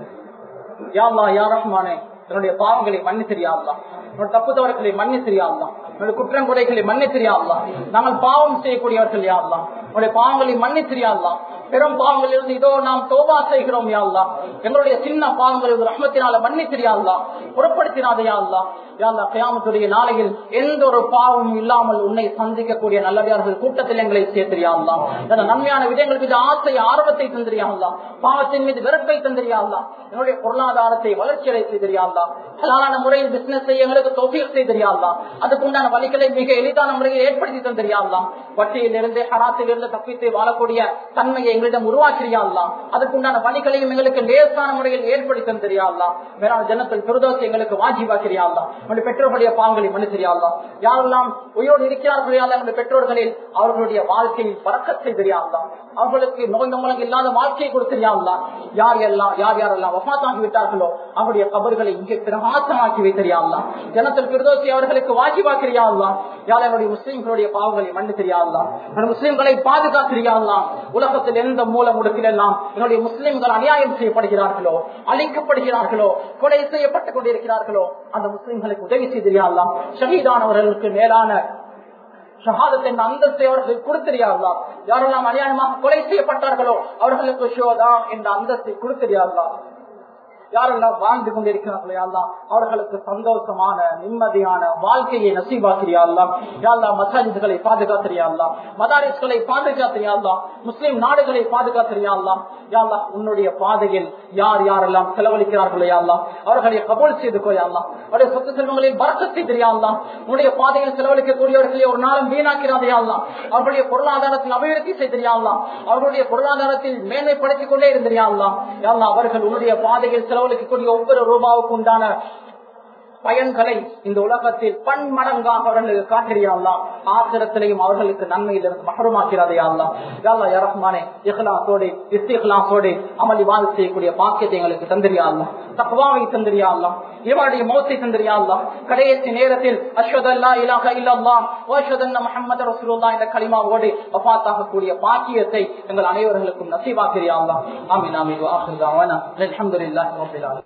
யா அல்லாஹ் யா ரஹ்மானே, என்னுடைய பாவங்களை மன்னித்திரியாதா, என்னுடைய தப்பு தவறுகளை மன்னித்திரியாதா, என்னுடைய குற்றம் குறைகளை மன்னித்திரியாதா, நாங்கள் பாவம் செய்யக்கூடியவர்கள் யா அல்லாஹ், என்னுடைய பாவங்களை மன்னித்திரியாதா, பெரும் பாவங்களில் இருந்து இதோ நாம் தௌபா செய்கிறோம் யா அல்லாஹ், எங்களுடைய சின்ன பாவங்களை ரஹ்மத்தினால மன்னித்திரியாதா, புறப்படுத்தினாதே யா அல்லாஹ். யா அல்லாஹ், கியாமத்துடைய நாளையில் எந்த ஒரு பாவமும் இல்லாமல் உன்னை சந்திக்கக்கூடிய நல்லடியார்கள் கூட்டத்தில் எங்களை சேர்த்திரியா அல்லாஹ். அந்த நன்மையான விடயங்களுக்கு இது ஆசை ஆர்வத்தை தந்திரியா அல்லாஹ், பாவத்தின் மீது வெறுப்பை தந்திரியா அல்லாஹ், என்னுடைய பொருளாதாரத்தை வளர்ச்சியடை செய்திரியா அல்லாஹ், ஹலாலான முறையில் பிசினஸ் செய்ய எங்களுக்கு தௌஃபீக் செய்திரியா அல்லாஹ், அதுக்குண்டான வழிகளை மிக எளிதான முறையில் ஏற்படுத்தி தந்திரியா அல்லாஹ், வட்டியில் இருந்து ஹராத்தில் இருந்து தப்பித்து வாழக்கூடிய தன்மையை எங்களிடம் உருவாக்கிறியா அல்லாஹ், அதுக்குண்டான வழிகளையும் எங்களுக்கு லேசான முறையில் ஏற்படுத்தி தந்திரியா அல்லாஹ். வேறான ஜன்னத்துல் ஃபிர்தௌஸ் எங்களுக்கு வாஜிபாக்கிறியா அல்லாஹ். நம்முடைய பெற்றோர்களுடைய பாவங்களை மன்னித்திரியா அல்லாஹ். யாரெல்லாம் உயிரோடு இருக்கிறார்களோ யா அல்லாஹ், நம்முடைய பெற்றோர்களில் அவர்களுடைய வாழ்க்கையில் பரக்கத் செய்திரியா அல்லாஹ், அவர்களுக்கு நோய் நொம்பலம் இல்லாத வாழ்க்கையை கொடுத்திரியா அல்லாஹ். யார் எல்லாம் யார் யாரெல்லாம் வஃபாத்தாகி விட்டார்களோ அவருடைய கபர்களை இங்கே பிரகாசமாக்கி வைத்திரியா அல்லாஹ். ஜன்னத்துல் ஃபிர்தௌஸ் அவர்களுக்கு வாஜிபாக்கிறியா அல்லாஹ். யார் என்னுடைய முஸ்லிம்களுடைய பாவங்களை மன்னித்திரியா அல்லாஹ். முஸ்லிம்களை பாதுகாக்கிறியா அல்லாஹ். உலகத்தில் எந்த மூல முடுக்கில் எல்லாம் என்னுடைய முஸ்லிம்கள் அநியாயம் செய்யப்படுகிறார்களோ, அழிக்கப்படுகிறார்களோ, கொலை செய்யப்பட்டுக் கொண்டிருக்கிறார்களோ, அந்த முஸ்லிம்களுக்கு உதவி செய்திரியா அல்லாஹ். ஷஹீதானவர்களுக்கு மேலான ஷஹாதத்தின் அந்தஸ்தை அவர்கள் கொடுத்திரியா அல்லாஹ். யாரெல்லாம் அநியாயமாக கொலை செய்யப்பட்டார்களோ அவர்களுக்கு ஷோதா என்ற அந்தஸ்தை கொடுத்திரியா அல்லாஹ். யாரெல்லாம் வாழ்ந்து கொண்டிருக்கிறார்களோ அல்லாஹ், அவர்களுக்கு சந்தோஷமான நிம்மதியான வாழ்க்கையை நசீபாக்கிறியா அல்லாஹ். யா அல்லாஹ், மசாஜிதுகளை பாதுகாத்திரியா அல்லாஹ், மதாரிஸ்களை பாதுகாத்திரியா அல்லாஹ், முஸ்லிம் நாடுகளை பாதுகாத்திரியா அல்லாஹ். யா அல்லாஹ், உன்னுடைய பாதையில் யார் யாரெல்லாம் செலவழிக்கிறார்களோ யா அல்லாஹ், அவர்களை கபூல் செய்து கொள்யா அல்லாஹ். அவருடைய சொத்து செல்வங்களில் பரக்கத் செய்தியா அல்லாஹ். உன்னுடைய பாதையில் செலவழிக்கக்கூடியவர்களை ஒரு நாளும் வீணாக்கிறாதையா அல்லாஹ். அவர்களுடைய பொருளாதாரத்தில் அபிவிருத்தி செய்தியா அல்லாஹ், அவர்களுடைய பொருளாதாரத்தில் மேன்மைப்படுத்திக் கொண்டே இருந்தியா அல்லாஹ். யா அல்லாஹ், அவர்கள் உன்னுடைய பாதையில் செலவழிக்கக்கூடிய ஒவ்வொரு ரூபாவுக்கு உண்டான பயன்களை இந்த உலகத்தில் பன்மடங்காக அவர்களுக்கு காட்டிறியா அல்லாஹ். ஆசிரத்திலையும் அவர்களுக்கு நன்மையிலிருந்து மஹ்ரூமாக்கிறாதையா அல்லாஹ். யா அல்லாஹ் யா ரஹ்மானே, இஹ்லாஸோடு இஸ்திக்லாஸோடு அமல் இபாதத் செய்யக்கூடிய பாக்கியத்தை எங்களுக்கு தந்திரியா அல்லாஹ். தக்வாவை தந்திரியா அல்லாஹ். இவருடைய மௌத்தை தந்திரியா அல்லாஹ். கடைசி நேரத்தில் அஷ்ஹது அல்லா இலாஹ இல்லல்லாஹ் வ அஷ்ஹது அன்ன முஹம்மது ரசூலுல்லாஹ் என்ற கலிமாவோடு வஃபாத்தாகக்கூடிய பாக்கியத்தை எங்கள் அனைவர்களுக்கும் நசீபாக்கிறியா அல்லாஹ். ஆமீன் ஆமீன். வ ஆகிரு தஅவானா அல்ஹம்துலில்லாஹி ரப்பில் ஆலமீன்.